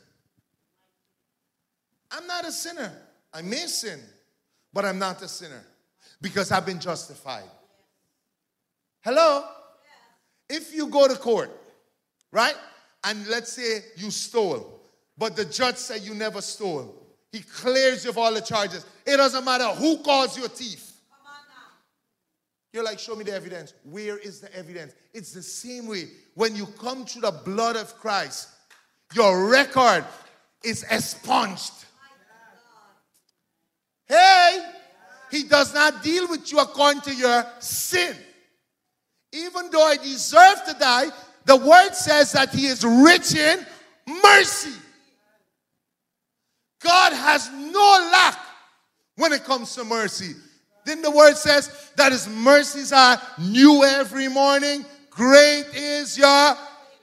I'm not a sinner. I may sin, but I'm not a sinner because I've been justified. Hello? If you go to court, right? And let's say you stole, but the judge said you never stole. He clears you of all the charges. It doesn't matter who calls you a thief. Come on now. You're like, show me the evidence. Where is the evidence? It's the same way. When you come through the blood of Christ, your record is expunged. Hey, he does not deal with you according to your sin. Even though I deserve to die, the word says that he is rich in mercy. God has no lack when it comes to mercy. Then the word says that his mercies are new every morning. Great is your...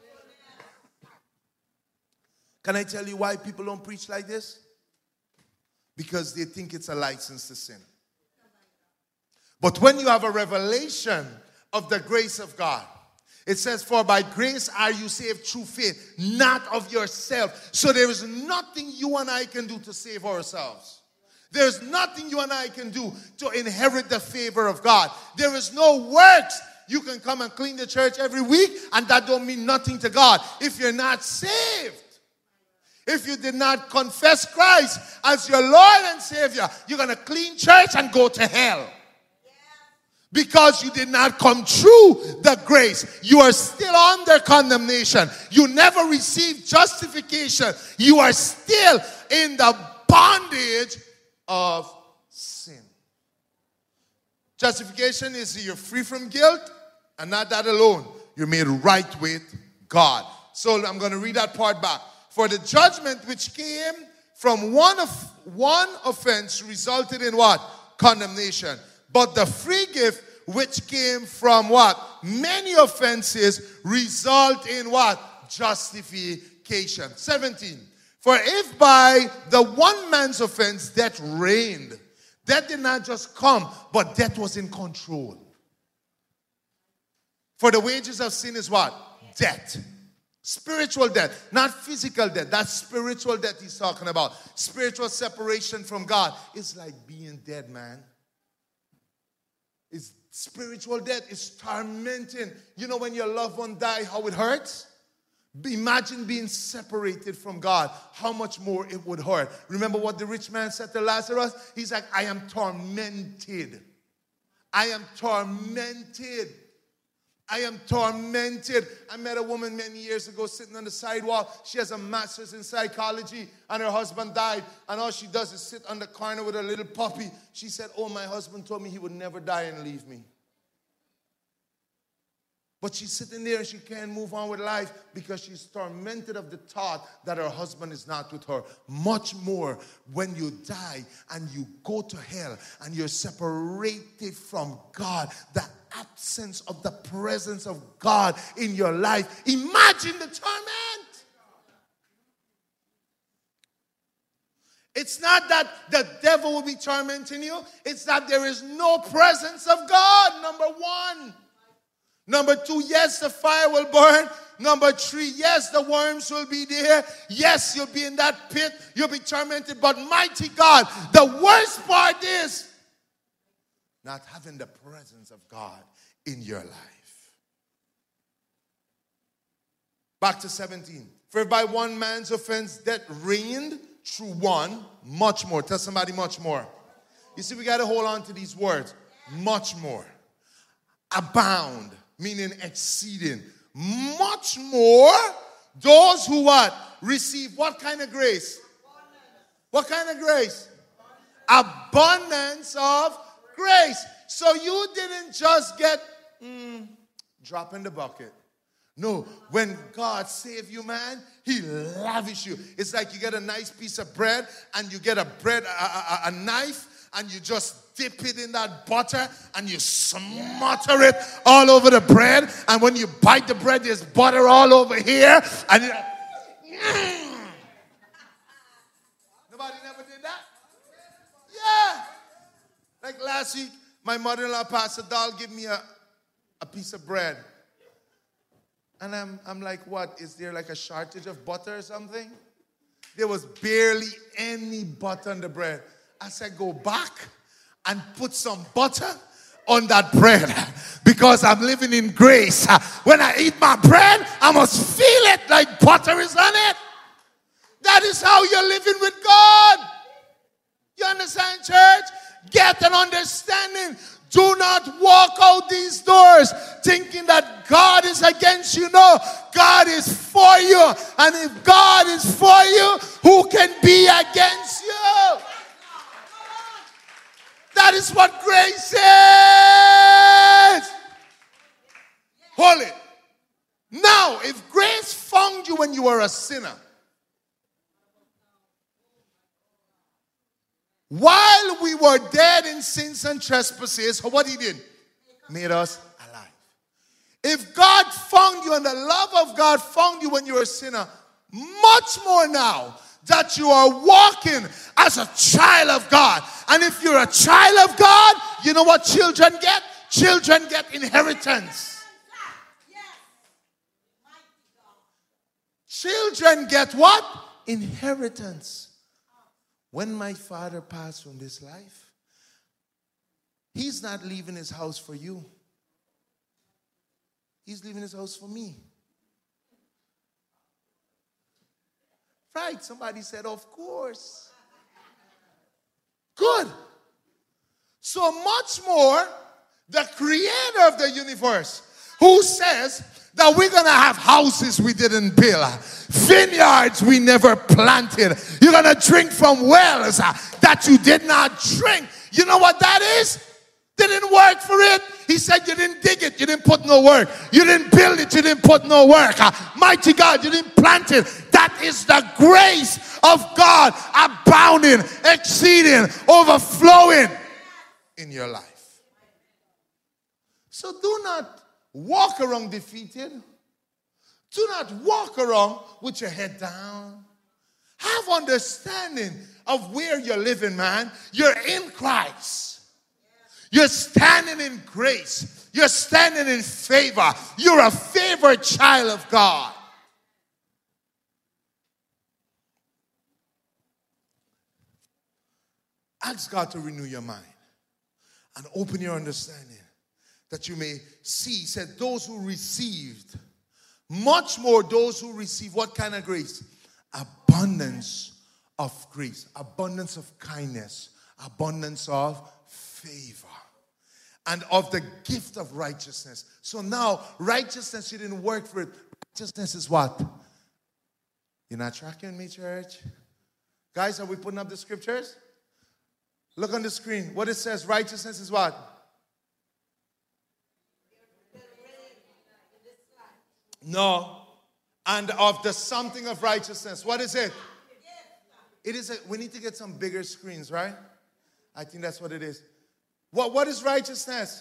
Can I tell you why people don't preach like this? Because they think it's a license to sin. But when you have a revelation of the grace of God, it says, for by grace are you saved through faith, not of yourself. So there is nothing you and I can do to save ourselves. There's nothing you and I can do to inherit the favor of God. There is no works. You can come and clean the church every week, and that don't mean nothing to God if you're not saved. If you did not confess Christ as your Lord and Savior, you're going to clean church and go to hell. Because you did not come through the grace. You are still under condemnation. You never received justification. You are still in the bondage of sin. Justification is you're free from guilt, and not that alone. You're made right with God. So I'm going to read that part back. For the judgment which came from one of one offense resulted in what? Condemnation. But the free gift which came from what? Many offenses result in what? Justification. seventeen. For if by the one man's offense death reigned, death did not just come, but death was in control. For the wages of sin is what? Death. Spiritual death, not physical death. That's spiritual death he's talking about. Spiritual separation from God. It's like being dead, man. It's spiritual death. It's tormenting. You know when your loved one dies, how it hurts? Imagine being separated from God. How much more it would hurt. Remember what the rich man said to Lazarus? He's like, I am tormented. I am tormented. I am tormented. I met a woman many years ago sitting on the sidewalk. She has a master's in psychology, and her husband died. And all she does is sit on the corner with her little puppy. She said, oh, my husband told me he would never die and leave me. But she's sitting there and she can't move on with life because she's tormented of the thought that her husband is not with her. Much more when you die and you go to hell and you're separated from God, the absence of the presence of God in your life. Imagine the torment. It's not that the devil will be tormenting you. It's that there is no presence of God, number one. Number two, yes, the fire will burn. Number three, yes, the worms will be there. Yes, you'll be in that pit. You'll be tormented. But mighty God, the worst part is not having the presence of God in your life. Back to seventeen. For by one man's offense death reigned through one, much more. Tell somebody much more. You see, we got to hold on to these words. Much more. Abound, meaning exceeding. Much more, those who what? Receive what kind of grace? What kind of grace? Abundance of grace. So you didn't just get mm, drop in the bucket. No, when God saved you, man, he lavished you. It's like you get a nice piece of bread and you get a bread, a, a, a knife, and you just dip it in that butter and you smutter it all over the bread. And when you bite the bread, there's butter all over here. And it, mm. Nobody never did that? Yeah. Like last week, my mother-in-law, Pastor Dahl, gave me a, a piece of bread. And I'm, I'm like, what? Is there like a shortage of butter or something? There was barely any butter on the bread. I said, go back and put some butter on that bread because I'm living in grace. When I eat my bread, I must feel it like butter is on it. That is how you're living with God. You understand, church? Get an understanding. Do not walk out these doors thinking that God is against you. No, God is for you. And if God is for you, who can be against you? That is what grace is. Hold it. Now, if grace found you when you were a sinner, while we were dead in sins and trespasses, what he did? Made us alive. If God found you and the love of God found you when you were a sinner, much more now that you are walking as a child of God. And if you're a child of God, you know what children get? Children get inheritance. Children get what? Inheritance. When my father passed from this life, he's not leaving his house for you. He's leaving his house for me. Right? Somebody said, of course. Good. So much more, the creator of the universe, who says that we're going to have houses we didn't build, vineyards we never planted. You're going to drink from wells that you did not drink. You know what that is? Didn't work for it. He said you didn't dig it. You didn't put no work. You didn't build it. You didn't put no work. Mighty God, you didn't plant it. That is the grace of God abounding, exceeding, overflowing in your life. So do not walk around defeated. Do not walk around with your head down. Have understanding of where you're living, man. You're in Christ. You're standing in grace. You're standing in favor. You're a favored child of God. Ask God to renew your mind and open your understanding that you may see. He said, those who received, much more those who receive what kind of grace? Abundance of grace, abundance of kindness, abundance of favor, and of the gift of righteousness. So now, righteousness, you didn't work for it. Righteousness is what? You're not tracking me, church? Guys, are we putting up the scriptures? Look on the screen. What it says, righteousness is what? No. And of the something of righteousness. What is it? It is a, we need to get some bigger screens, right? I think that's what it is. What, what is righteousness?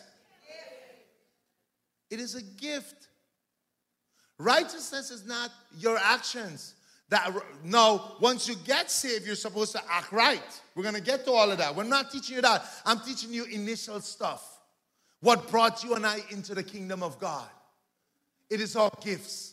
It is a gift. Righteousness is not your actions. That no, once you get saved, you're supposed to act right. We're going to get to all of that. We're not teaching you that. I'm teaching you initial stuff. What brought you and I into the kingdom of God. It is all gifts.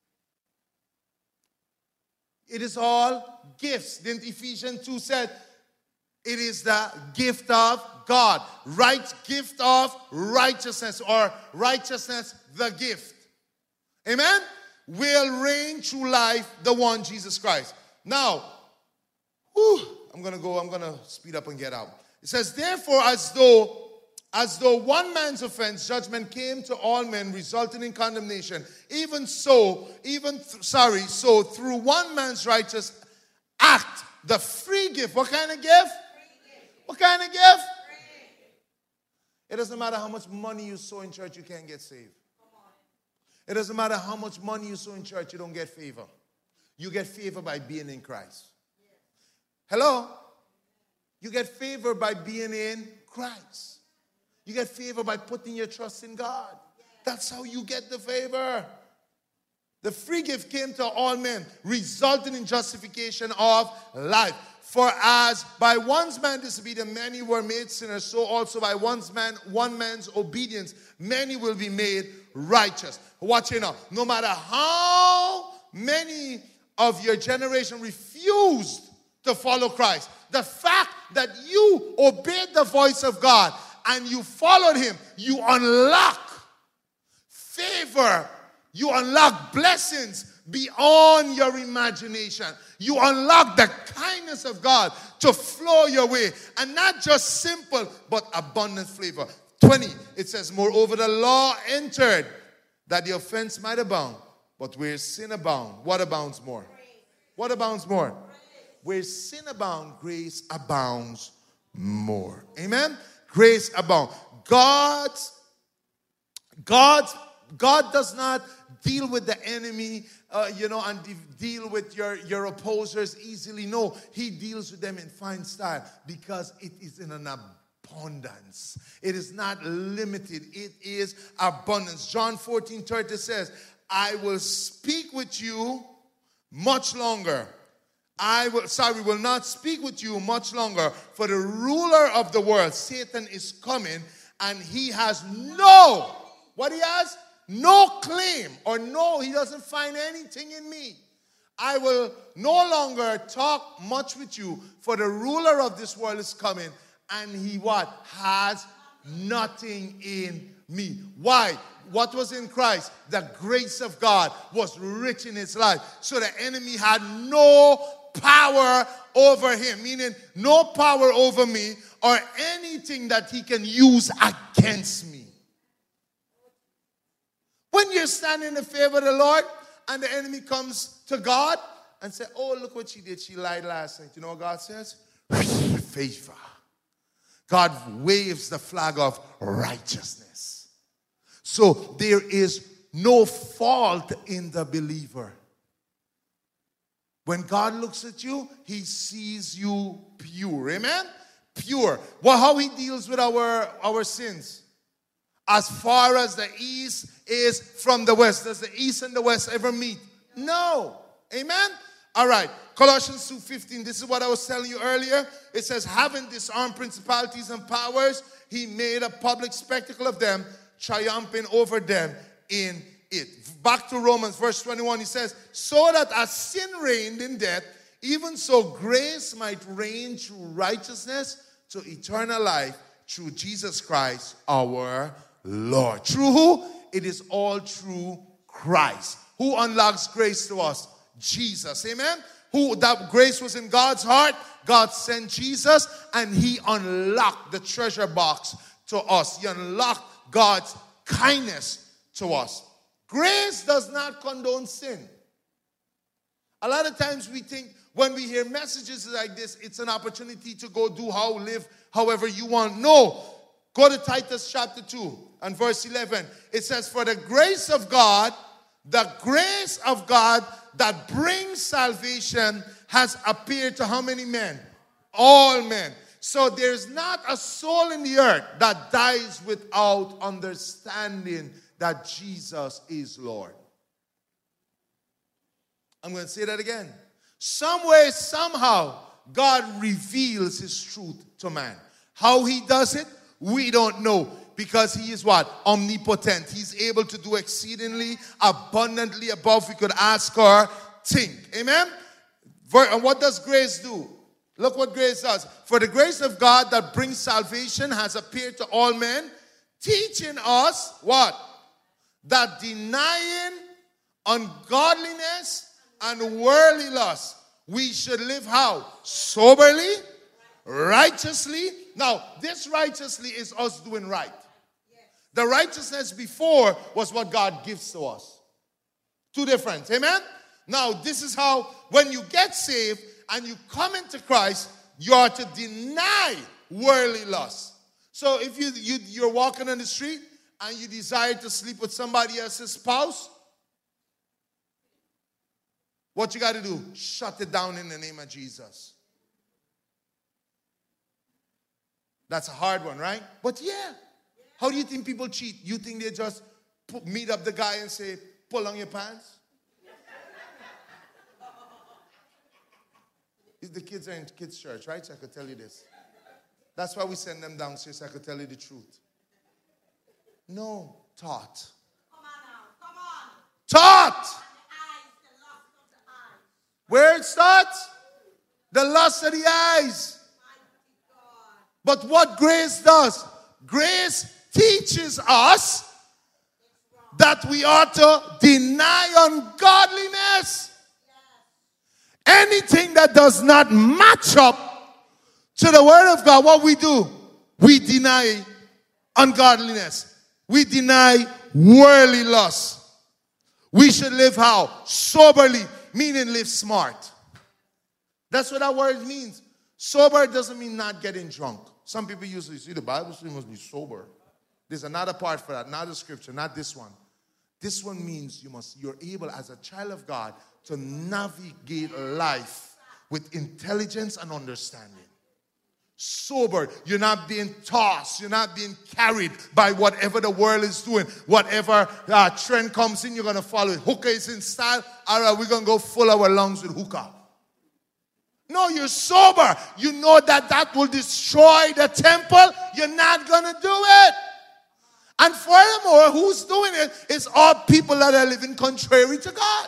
It is all gifts. Then Ephesians two said, it is the gift of God. Right gift of righteousness, or righteousness, the gift. Amen? Will reign through life, the one Jesus Christ. Now, Whew, I'm going to go, I'm going to speed up and get out. It says, therefore, as though As though one man's offense, judgment came to all men, resulting in condemnation. Even so, even, th- sorry, so through one man's righteous act, the free gift. What kind of gift? What kind of gift? It doesn't matter how much money you sow in church, you can't get saved. It doesn't matter how much money you sow in church, you don't get favor. You get favor by being in Christ. Hello? You get favor by being in Christ. You get favor by putting your trust in God. That's how you get the favor. The free gift came to all men, resulting in justification of life. For as by one man's disobedience many were made sinners, so also by one man, one man's obedience many will be made righteous. Watch it now. No matter how many of your generation refused to follow Christ, the fact that you obeyed the voice of God and you followed him, you unlock favor. You unlock blessings beyond your imagination. You unlock the kindness of God to flow your way. And not just simple, but abundant flavor. twenty, it says, moreover, the law entered that the offense might abound. But where sin abound, what abounds more? What abounds more? Where sin abounds, grace abounds more. Amen? Grace abound. God's, God's, God does not deal with the enemy, uh, you know, and de- deal with your, your opposers easily. No, he deals with them in fine style because it is in an abundance. It is not limited. It is abundance. John fourteen thirty says, I will speak with you much longer. I will, sorry, will not speak with you much longer, for the ruler of the world, Satan, is coming, and he has no, what he has? No claim, or no, he doesn't find anything in me. I will no longer talk much with you, for the ruler of this world is coming, and he what? Has nothing in me. Why? What was in Christ? The grace of God was rich in his life. So the enemy had no power over him, meaning no power over me or anything that he can use against me. When you're standing in the favor of the Lord and the enemy comes to God and say, oh, look what she did. She lied last night. You know what God says? Favor. God waves the flag of righteousness. So there is no fault in the believer. When God looks at you, he sees you pure. Amen? Pure. Well, how he deals with our, our sins. As far as the east is from the west. Does the east and the west ever meet? No. Amen? All right. Colossians two fifteen. This is what I was telling you earlier. It says, having disarmed principalities and powers, he made a public spectacle of them, triumphing over them in it. Back to Romans verse twenty-one, he says, so that as sin reigned in death, even so grace might reign through righteousness to eternal life through Jesus Christ our Lord. Through who? It is all through Christ. Who unlocks grace to us? Jesus. Amen? Who, that grace was in God's heart. God sent Jesus and he unlocked the treasure box to us. He unlocked God's kindness to us. Grace does not condone sin. A lot of times we think when we hear messages like this, it's an opportunity to go do how, live however you want. No. Go to Titus chapter two and verse eleven. It says, for the grace of God, the grace of God that brings salvation has appeared to how many men? All men. So there's not a soul in the earth that dies without understanding that Jesus is Lord. I'm going to say that again. Some way, somehow, God reveals his truth to man. How he does it, we don't know. Because he is what? Omnipotent. He's able to do exceedingly, abundantly above we could ask or think. Amen? And what does grace do? Look what grace does. For the grace of God that brings salvation has appeared to all men, teaching us what? That denying ungodliness and worldly lust, We should live how? Soberly, righteously. Now, this righteously is us doing right. The righteousness before was what God gives to us. Two different. Amen? Now, this is how, when you get saved and you come into Christ, you are to deny worldly lust. So if you, you, you're walking on the street and you desire to sleep with somebody else's spouse, what you got to do? Shut it down in the name of Jesus. That's a hard one, right? But yeah. How do you think people cheat? You think they just put, meet up the guy and say, pull on your pants? The kids are in kids' church, right? So I could tell you this. That's why we send them downstairs so I could tell you the truth. No, taught. Come on now, come on. Taught. The eyes, the lust of the eyes. Where it starts? The lust of the eyes. But what grace does? Grace teaches us that we ought to deny ungodliness. Anything that does not match up to the word of God, what we do? We deny ungodliness. We deny worldly lust. We should live how? Soberly, meaning live smart. That's what that word means. Sober doesn't mean not getting drunk. Some people usually see the Bible says you must be sober. There's another part for that, not the scripture, not this one. This one means you must, you're able as a child of God to navigate life with intelligence and understanding. Sober, you're not being tossed, you're not being carried by whatever the world is doing. Whatever uh, trend comes in, you're going to follow it. Hookah is in style, all right, we're going to go full our lungs with hookah. No, you're sober. You know that that will destroy the temple. You're not going to do it. And furthermore, who's doing it is all people that are living contrary to God.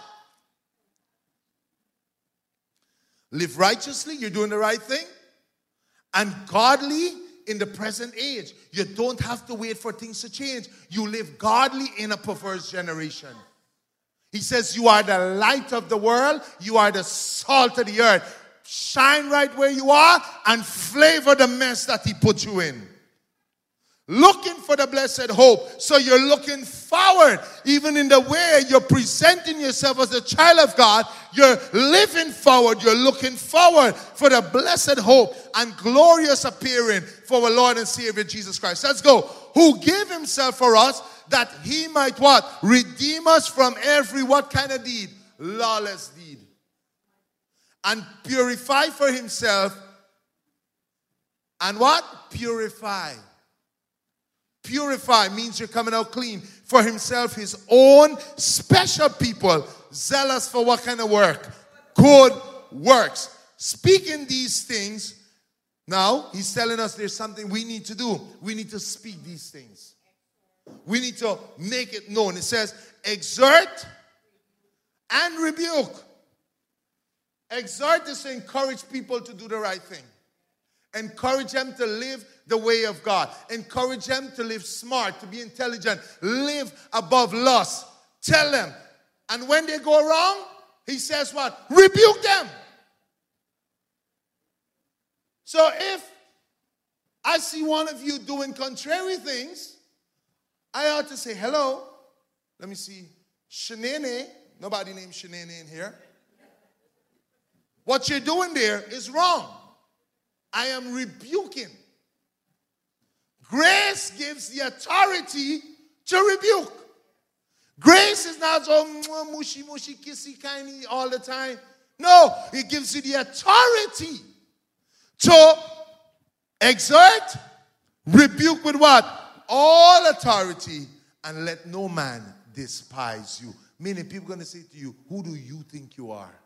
Live righteously, you're doing the right thing. And godly in the present age. You don't have to wait for things to change. You live godly in a perverse generation. He says you are the light of the world. You are the salt of the earth. Shine right where you are and flavor the mess that he put you in. Looking for the blessed hope. So you're looking forward. Even in the way you're presenting yourself as a child of God, you're living forward. You're looking forward for the blessed hope and glorious appearing for our Lord and Savior Jesus Christ. Let's go. Who gave himself for us that he might what? Redeem us from every what kind of deed? Lawless deed. And purify for himself. And what? Purify. Purify means you're coming out clean. For himself, his own special people. Zealous for what kind of work? Good works. Speaking these things, now he's telling us there's something we need to do. We need to speak these things. We need to make it known. It says, exhort and rebuke. Exhort is to encourage people to do the right thing. Encourage them to live the way of God. Encourage them to live smart, to be intelligent, live above lust. Tell them. And when they go wrong, he says what? Rebuke them. So if I see one of you doing contrary things, I ought to say, hello. Let me see. Shenene. Nobody named Shenene in here. What you're doing there is wrong. I am rebuking. Grace gives the authority to rebuke. Grace is not so mushy, mushy, kissy, kindy all the time. No, it gives you the authority to exhort, rebuke with what? All authority, and let no man despise you. Meaning people are going to say to you, who do you think you are?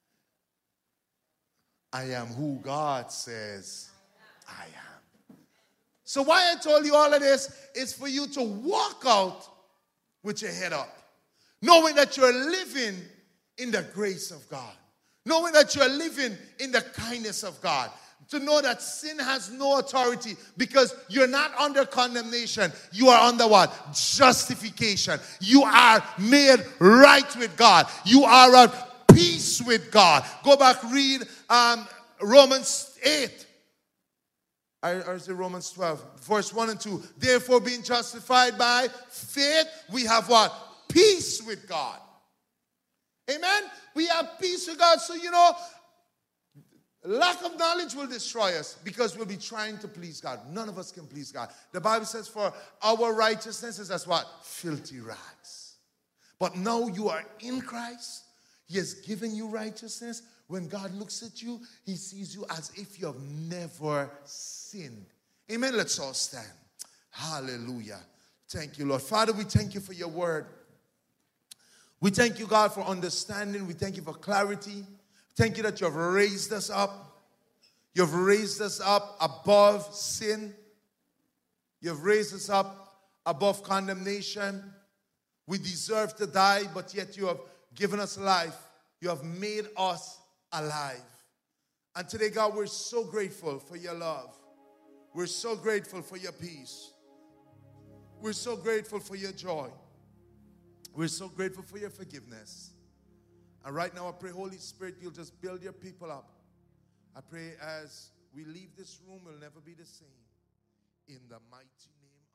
I am who God says I am. So why I told you all of this is for you to walk out with your head up, knowing that you're living in the grace of God, knowing that you're living in the kindness of God, to know that sin has no authority because you're not under condemnation. You are under what? Justification. You are made right with God. You are a peace with God. Go back, read um, Romans eight. Or is it Romans twelve? Verse one and two. Therefore, being justified by faith, we have what? Peace with God. Amen? We have peace with God. So, you know, lack of knowledge will destroy us because we'll be trying to please God. None of us can please God. The Bible says for our righteousness is as what? Filthy rags. But now you are in Christ. He has given you righteousness. When God looks at you, he sees you as if you have never sinned. Amen. Let's all stand. Hallelujah. Thank you, Lord. Father, we thank you for your word. We thank you, God, for understanding. We thank you for clarity. Thank you that you have raised us up. You have raised us up above sin. You have raised us up above condemnation. We deserve to die, but yet you have given us life. You have made us alive. And today, God, we're so grateful for your love. We're so grateful for your peace. We're so grateful for your joy. We're so grateful for your forgiveness. And right now, I pray, Holy Spirit, you'll just build your people up. I pray as we leave this room, we'll never be the same. In the mighty name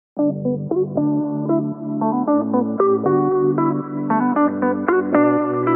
of Jesus.